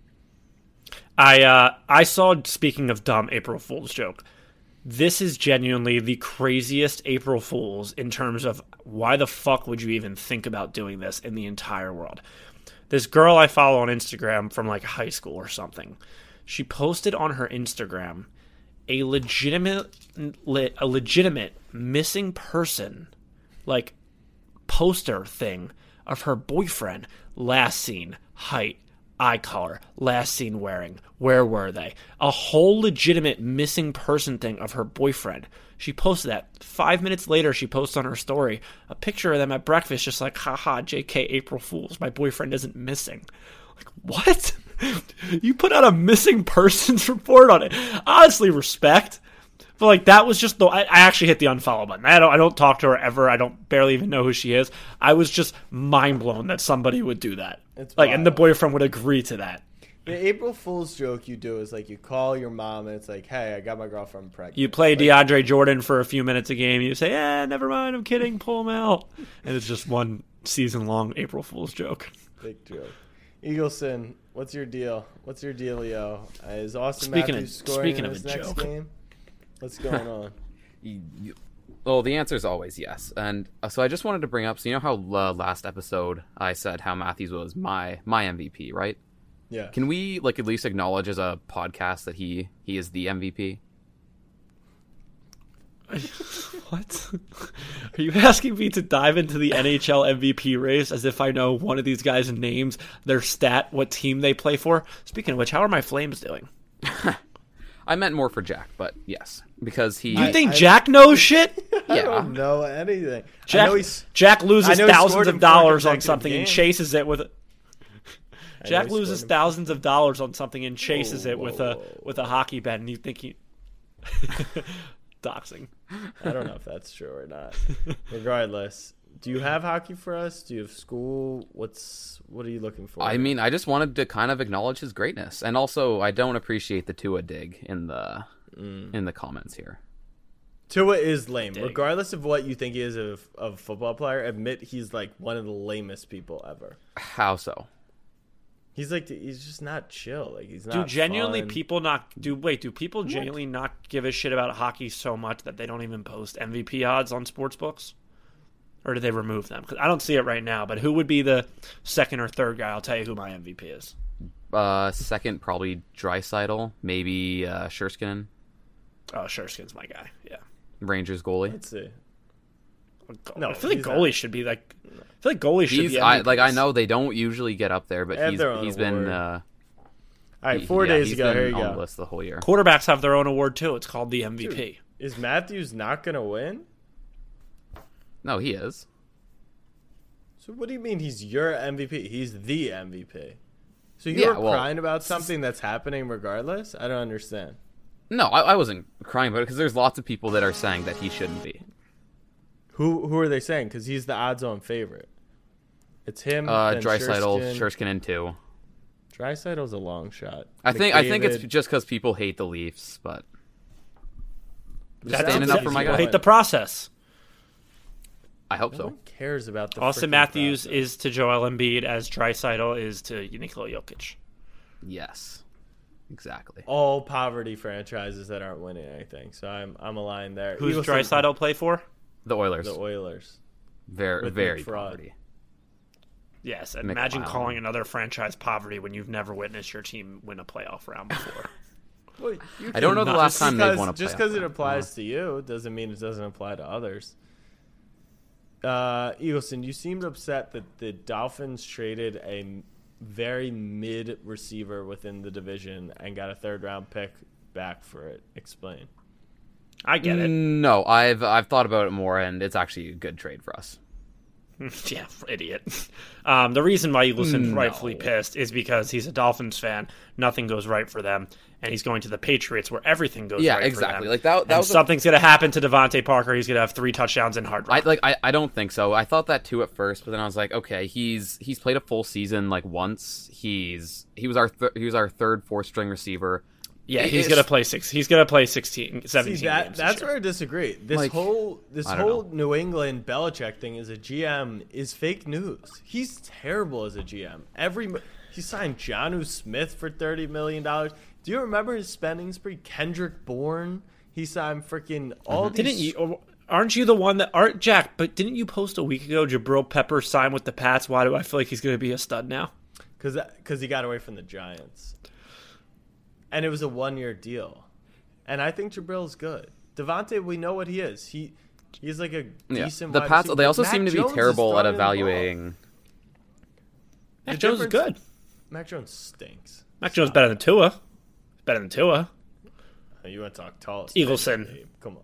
I uh, I saw, speaking of dumb April Fool's joke, this is genuinely the craziest April Fool's in terms of why the fuck would you even think about doing this in the entire world. This girl I follow on Instagram from like high school or something, she posted on her Instagram a legitimate, a legitimate missing person, like poster thing of her boyfriend, last seen, height, eye color, last seen wearing, where were they? A whole legitimate missing person thing of her boyfriend. She posted that. Five minutes later, she posts on her story a picture of them at breakfast, just like, haha, J K, April Fools. My boyfriend isn't missing. Like, what? You put out a missing persons report on it. Honestly, respect. But, like, that was just the... I, I actually hit the unfollow button. I don't, I don't talk to her ever. I don't barely even know who she is. I was just mind blown that somebody would do that. It's like, wild. and the boyfriend would agree to that. The April Fool's joke you do is like you call your mom and it's like, hey, I got my girlfriend pregnant. You play like, DeAndre Jordan for a few minutes a game. You say, eh, never mind, I'm kidding, pull him out. And it's just one season-long April Fool's joke. Big joke. Eagleson, what's your deal? What's your dealio? Uh, is Austin Speaking Matthews of- scoring speaking in of his a next joke. game? What's going on? You, you, well, the answer is always yes. And uh, so I just wanted to bring up, so you know how uh, last episode I said how Matthews was my my M V P, right? Yeah. Can we like at least acknowledge as a podcast that he he is the M V P? What? Are you asking me to dive into the N H L M V P race as if I know one of these guys' names, their stat, what team they play for? Speaking of which, how are my Flames doing? I meant more for Jack, but yes, because he. You think I- Jack knows shit? I Yeah. don't know anything. I Jack, know he's, Jack I loses know he thousands scored of in four dollars on consecutive something and games. chases it with. A, I know Jack he loses scored in- thousands of dollars on something and chases Whoa, it with whoa, a whoa, with a hockey bet, and you think he doxing. I don't know if that's true or not. Regardless, do you have hockey for us? Do you have school? What's what are you looking for? I mean, I just wanted to kind of acknowledge his greatness, and also I don't appreciate the Tua dig in the Mm. in the comments here. Tua is lame. Dig. Regardless of what you think he is of, of a football player, admit he's like one of the lamest people ever. How so? He's like he's just not chill. Like he's not. Do genuinely fun. people not do wait? Do people genuinely not give a shit about hockey so much that they don't even post M V P odds on sports books, or do they remove them? Because I don't see it right now. But who would be the second or third guy? I'll tell you who my M V P is. Uh, second, probably Draisaitl, maybe uh, Sherskinen, Oh, Shurskin's my guy. Yeah. Rangers goalie. Let's see. No, No, I feel like he's goalies not. should be like. I feel like goalies should He's be. I, like I M V Ps. know they don't usually get up there, but They have he's their own he's been award. uh, All right, he- four yeah, days he's ago. been Here you on go. the list the whole year. Quarterbacks have their own award too. It's called the M V P. Dude, is Matthews not gonna win? No, he is. So what do you mean he's your M V P? He's the M V P. So you're Yeah, well, crying about something that's happening regardless? I don't understand. No, I, I wasn't crying about it because there's lots of people that are saying that he shouldn't be. Who who are they saying? Because he's the odds-on favorite. It's him. Uh, then Draisaitl, Shurskin. Sherskinen too. Draisaitl's a long shot. I think I think it's McDavid. just because people hate the Leafs, but That's standing up for my People guy. hate the process. I hope No so. one cares about the Austin freaking Matthews process. is to Joel Embiid as Draisaitl is to Nikola Jokic. Yes, exactly. all poverty franchises that aren't winning anything. So I'm I'm aligned there. Who's Eagles- Draisaitl play for? The Oilers, The Oilers. very with very McFraud. poverty. Yes, and imagine McFarland. calling another franchise poverty when you've never witnessed your team win a playoff round before. Well, you I don't know the cannot- last just time they've because- won a Just playoff because it round. applies to you doesn't mean it doesn't apply to others. Uh, Eagleson, you seemed upset that the Dolphins traded a m- very mid receiver within the division and got a third round pick back for it. Explain. I get it. No, I've I've thought about it more, and it's actually a good trade for us. Yeah, idiot. Um, the reason why Eagleson rightfully pissed is because he's a Dolphins fan. Nothing goes right for them, and he's going to the Patriots where everything goes Yeah, right exactly. for them. Like, that- that and was a- something's going to happen to Devontae Parker. He's going to have three touchdowns in Hard I Rock. like I, I don't think so. I thought that too at first, but then I was like, okay, he's he's played a full season like once. He's he was our th- he was our third fourth string receiver. Yeah, he's It's- gonna play six. He's gonna play sixteen, seventeen See, that, games. that's this year. where I disagree. This Like, whole this I don't whole know. New England Belichick thing as a G M is fake news. He's terrible as a G M. Every he signed Jonnu Smith for thirty million dollars. Do you remember his spending spree? Kendrick Bourne. He signed freaking all these. Didn't you? Aren't you the one that aren't Jack? But didn't you post a week ago? Jabril Pepper signed with the Pats. Why do I feel like he's gonna be a stud now? Because because he got away from the Giants, and it was a one year deal, and I think Jabril's good. Devontae, we know what he is. He he's like a Yeah. decent. The wide Pats. receiver. They also Mac seem to be Jones is terrible at throwing the ball. evaluating. Mac The Jones is difference- good. Mac Jones stinks. Mac Jones better than Tua. Better than Tua. Oh, you want to talk tallest? Eagleson. man, Dave. Come on.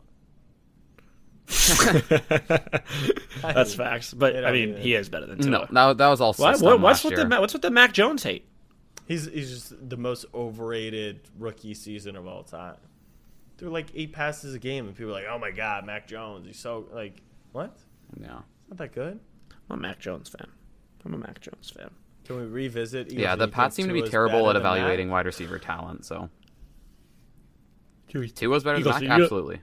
That's facts. But It I mean, don't he is better than Tua. No, that, that was all What, system what, what's last with year. the what's with the Mac Jones hate? He's he's just the most overrated rookie season of all time. Threw like eight passes a game, and people are like, "Oh my god, Mac Jones, he's so like what? Yeah. It's not that good." I'm a Mac Jones fan. I'm a Mac Jones fan. Can we revisit? Eagles? Yeah, Do the you Pats think seem to be Tua's terrible better at than Mac? evaluating wide receiver talent. So Tua- Tua's better Eagles, than you- Mac. Absolutely.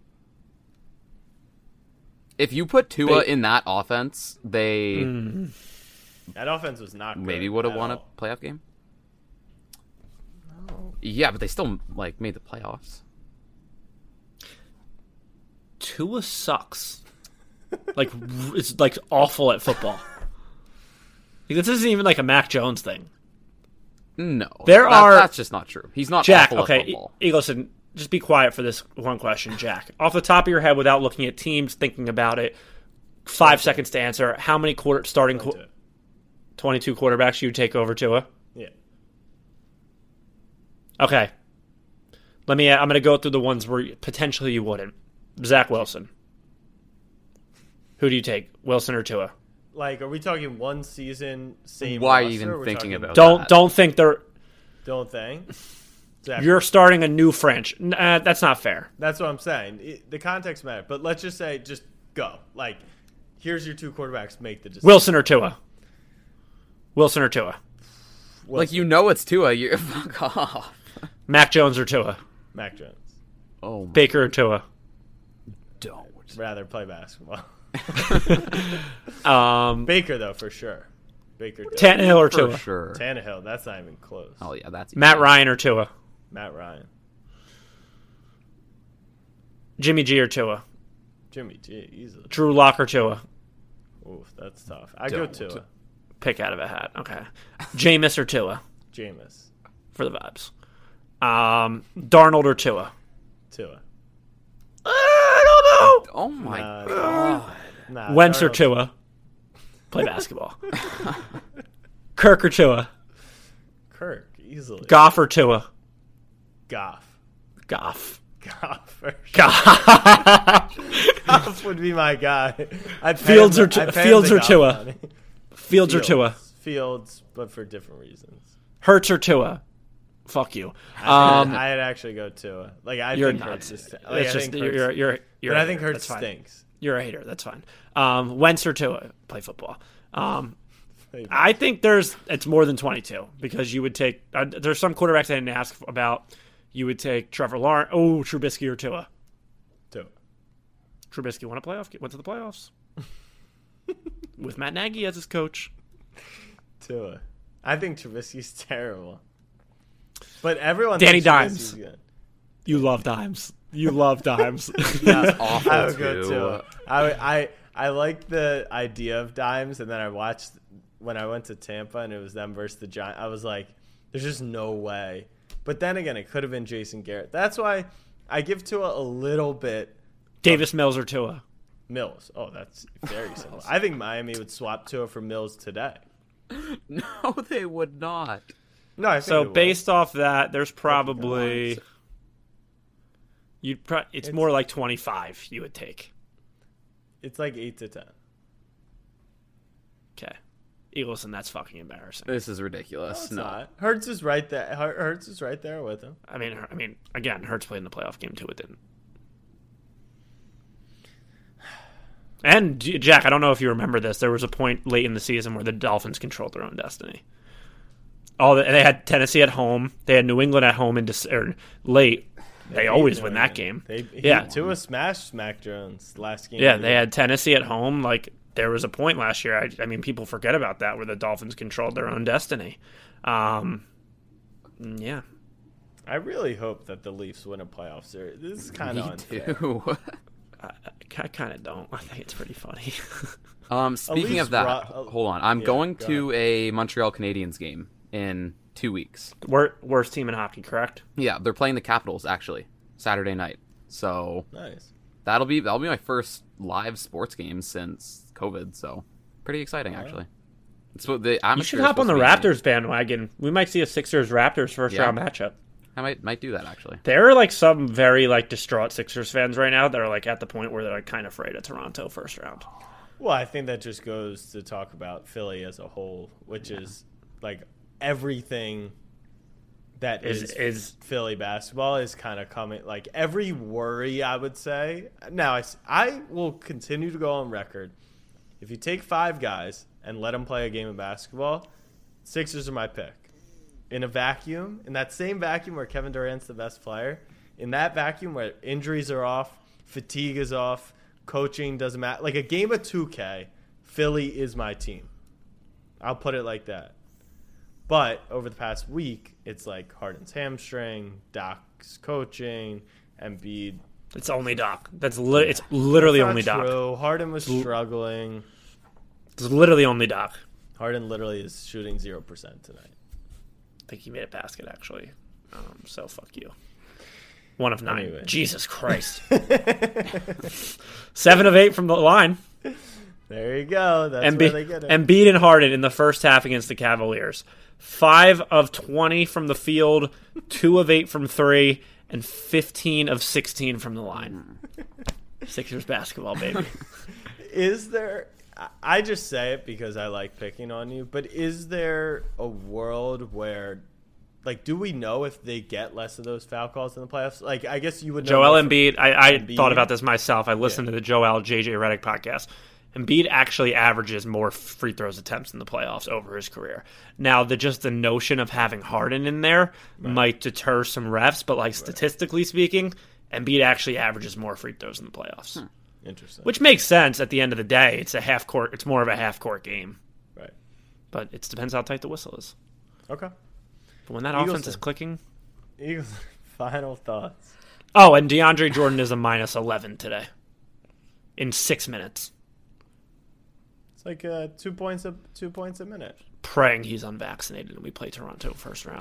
If you put Tua They- in that offense, they That offense was not good maybe would have at won a all. playoff game. Yeah, but they still like made the playoffs. Tua sucks. Like r- it's like awful at football. Like, this isn't even like a Mac Jones thing. No, There that- are- That's just not true. He's not Jack, awful okay, at football. E- Eagleson, just be quiet for this one question, Jack. Off the top of your head, without looking at teams, thinking about it, five seconds to answer. How many quarter starting qu- Twenty-two. twenty-two quarterbacks you take over Tua? Yeah, Okay. Let me. I'm going to go through the ones where potentially you wouldn't. Zach Wilson. Who do you take, Wilson or Tua? like, are we talking one season? Same. Why are you roster, even or we're thinking talking- about Don't that? don't think they're. Don't think. Zach, You're starting a new franchise. Uh, that's not fair. That's what I'm saying. It, the context matters, but let's just say, just go. Like, here's your two quarterbacks. Make the decision. Wilson or Tua. Wilson or Tua. Like you know it's Tua. You fuck off. Mac Jones or Tua. Mac Jones. Oh my Baker or Tua. don't. Rather play basketball. Um, Baker though, for sure. Baker. does. Tannehill or For Tua. sure. Tannehill. That's not even close. Oh yeah, that's Matt easy. Ryan or Tua. Matt Ryan. Jimmy G or Tua. Jimmy G. Easily. Drew Lock or Tua. Oof, that's tough. I go Don't. to Pick out of a hat. Okay. Jameis or Tua Jameis. for the vibes. Um, Darnold or Tua. Tua. I don't know. Oh my Nah, god. Nah, Wentz or Darnold- Tua. Play basketball. Kirk or Tua. Kirk. Easily. Goff or Tua. Goff. Goff. Goff. for sure. Goff. Goff would be my guy. I'd pay Fields him- or Tu- I'd pay him Fields the or Goff Tua? money. Fields or Tua. Fields. Fields, but for different reasons. Hurts or Tua. Fuck you. Um, Um, I'd actually go Tua. Like I you're think nuts. Hurts is, like, It's I just think you're, Hurts- you're you're you're. but a I think hater. Hurts That's fine. stinks. You're a hater. That's fine. Um, Wentz or Tua. Play football. Um, I think there's it's more than twenty-two because you would take. Uh, there's some quarterbacks I didn't ask about. You would take Trevor Lawrence. Oh, Trubisky or Tua. Tua. Trubisky won a playoff. Went to the playoffs with Matt Nagy as his coach. Tua. I think Trubisky's terrible. But everyone Danny thinks Dimes. Trubisky's good. You love dimes. You love dimes. That's awful I would go too. Tua. I would- I I like the idea of Dimes, and then I watched when I went to Tampa and it was them versus the Giants. I was like, there's just no way. But then again, it could have been Jason Garrett. That's why I give Tua a little bit. Davis Mills or Tua. Mills. Oh, that's very simple. I think Miami would swap Tua for Mills today. No, they would not. No, I think So they would. based off that, there's probably you'd. Pro- it's, It's- more like twenty-five. You would take. it's like eight to ten. Okay, Eagleson. That's fucking embarrassing. This is ridiculous. It's no. not. Hurts is right there. Hur- Hurts is right there with him. I mean, I mean, again, Hurts played in the playoff game too. It didn't. And J- Jack, I don't know if you remember this. There was a point late in the season where the Dolphins controlled their own destiny. all the, they had Tennessee at home. They had New England at home in Dec- or late. They, they always win that game. They, yeah, Tua smashed Mac Jones last game. Yeah, they had Tennessee at home. Like there was a point last year. I, I mean, people forget about that where the Dolphins controlled their own destiny. Um, yeah, I really hope that the Leafs win a playoff series. This is kind of unfair. Too. I, I kind of don't. I think it's pretty funny. um, speaking least of that, ro- hold on. I'm yeah, going go to a Montreal Canadiens game in two weeks. Wor- worst team in hockey, correct? Yeah, they're playing the Capitals actually Saturday night. So Nice. that'll be that'll be my first live sports game since COVID. So pretty exciting Wow. actually. It's what the You atmosphere should is hop on the supposed to be- Raptors bandwagon. We might see a Sixers Raptors first Yeah. round matchup. I might might do that actually. There are like some very like distraught Sixers fans right now that are like at the point where they're like kind of afraid of Toronto first round. Well, I think that just goes to talk about Philly as a whole, which is like everything that Is is, is Philly basketball is kind of coming. Like every worry, I would say. Now, I, s- I will continue to go on record. If you take five guys and let them play a game of basketball, Sixers are my pick. In a vacuum, in that same vacuum where Kevin Durant's the best player, in that vacuum where injuries are off, fatigue is off, coaching doesn't matter. Like a game of two K, Philly is my team. I'll put it like that. But over the past week, it's like Harden's hamstring, Doc's coaching, Embiid. it's only Doc. That's li- it's literally That's only not Doc. true. Harden was struggling. It's literally only Doc. Harden literally is shooting zero percent tonight. I think he made a basket actually. Um, so fuck you. One of nine. Anyway. Jesus Christ. Seven of eight from the line. There you go. That's Embi- where they get it. Embiid and Harden in the first half against the Cavaliers. Five of twenty from the field, two of eight from three, and fifteen of sixteen from the line. Sixers basketball, baby. Is there I- I just say it because I like picking on you, but is there a world where like do we know if they get less of those foul calls in the playoffs? Like I guess you would know Joel more from- Embiid, I, I Embiid? thought about this myself. I listened to the Joel J J Redick podcast. Embiid actually averages more free throws attempts in the playoffs over his career. Now, the just the notion of having Harden in there might deter some refs, but like statistically speaking, Embiid actually averages more free throws in the playoffs. Hmm. Interesting. Which makes sense at the end of the day. It's a half court. It's more of a half court game, Right. but it depends how tight the whistle is. Okay. But when that Eagles offense is then. clicking, Eagles final thoughts. oh, and DeAndre Jordan is a minus eleven today in six minutes. It's like uh, two points a two points a minute. Praying he's unvaccinated and we play Toronto first round.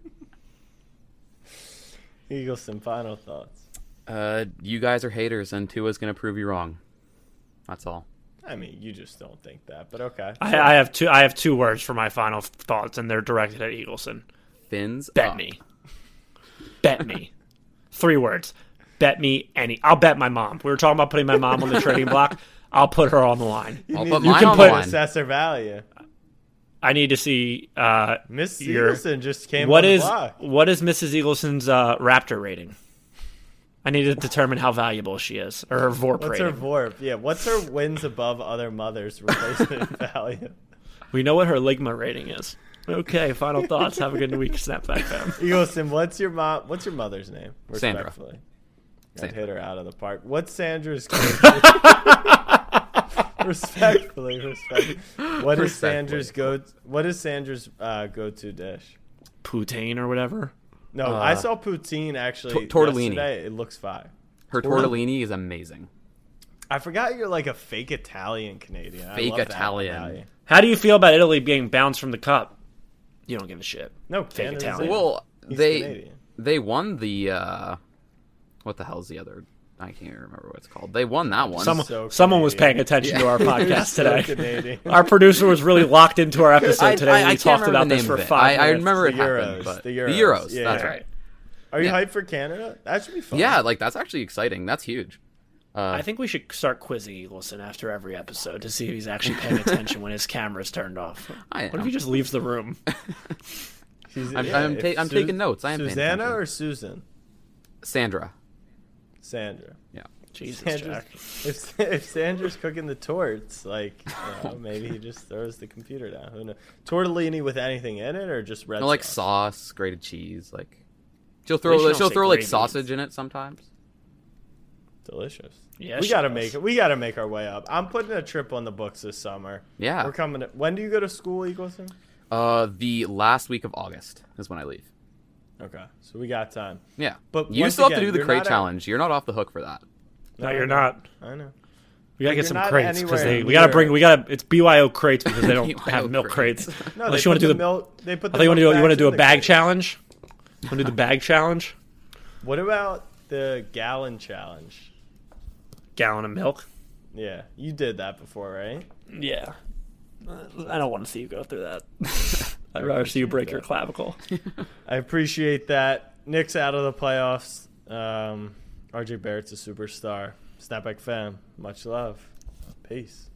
Eagleson, final thoughts. Uh, you guys are haters, and Tua's gonna prove you wrong. That's all. I mean, you just don't think that, but okay. I, I have two. I have two words for my final thoughts, and they're directed at Eagleson. Fins Bet up. me. Bet me. Three words. Bet me any. I'll bet my mom. We were talking about putting my mom on the trading block. I'll put her on the line. You I'll need- put you mine can on the put line. assessor value. I need to see uh, Miss your- Eagleson just came what on is the block. what is Missus Eagleson's uh, Raptor rating. I need to determine how valuable she is, or her VORP What's rating. her VORP? Yeah, what's her wins above other mothers replacement value? We know what her Ligma rating is. Okay, final thoughts. Have a good week, Snapback fam. Eagleson, what's your mom? What's your mother's name? Sandra. Respectfully. I'd Sandra. hit her out of the park. What's Sandra's go Respectfully, respectfully. What is Respectfully. Sandra's go what is Sandra's uh, go to dish? Poutine or whatever. No, I saw poutine actually Tor- tortellini. yesterday. It looks fine. Her tortellini is amazing. I forgot you're like a fake Italian Canadian. I Fake love that Italian. about you. How do you feel about Italy being bounced from the cup? You don't give a shit. No, Fake Canada's Italian. in. Well, He's they Canadian. they won the uh, what the hell's the other? I can't even remember what it's called. They won that one. Someone, So someone was paying Canadian. attention to our podcast So today. Canadian. Our producer was really locked into our episode I, today. I, and I we can't talked remember about the this name for of it. five I, I minutes. remember it The happened, Euros, but the the Euros, Euros. yeah. That's All right. right. Are you Yeah. hyped for Canada? That should be fun. Yeah, like that's actually exciting. That's huge. Uh, I think we should start quizzing Eagleson after every episode to see if he's actually paying attention when his camera's turned off. I What if am. he just leaves the room? She's- I'm- yeah, I'm if ta- I'm taking notes. I am paying Susanna attention. or Susan? Sandra. Sandra. Yeah. Jesus, Sandra's, Jack. if if Sandra's cooking the torts, like you know, maybe he just throws the computer down. Who knows? Tortellini with anything in it, or just red? No, like sauce? sauce, grated cheese. Like she'll least throw you don't she'll say throw like gravy. sausage in it sometimes. Delicious. Yeah, we she gotta does. make it. We gotta make our way up. I'm putting a trip on the books this summer. Yeah. We're coming. To, when do you go to school, Eagleson? Uh, the last week of August is when I leave. Okay, so we got time. Yeah, But you once still have to again, do the you're crate not at- challenge. You're not off the hook for that. No, you're not. I know. We gotta But get some you're not crates because anywhere they. We gotta near- bring. We gotta. It's B Y O crates because they don't B Y O have milk crates. crates. No, Unless they you want put to do the the. milk. They put. I The thought you want to do. milk You want to bags do a in the bag crate. challenge. Want to do the bag challenge? What about the gallon challenge? Gallon of milk. Yeah, you did that before, right? Yeah. I don't want to see you go through that. I'd rather see you break your clavicle. I appreciate that. Knicks out of the playoffs. Um, R J Barrett's a superstar. Snapback fam, much love. Peace.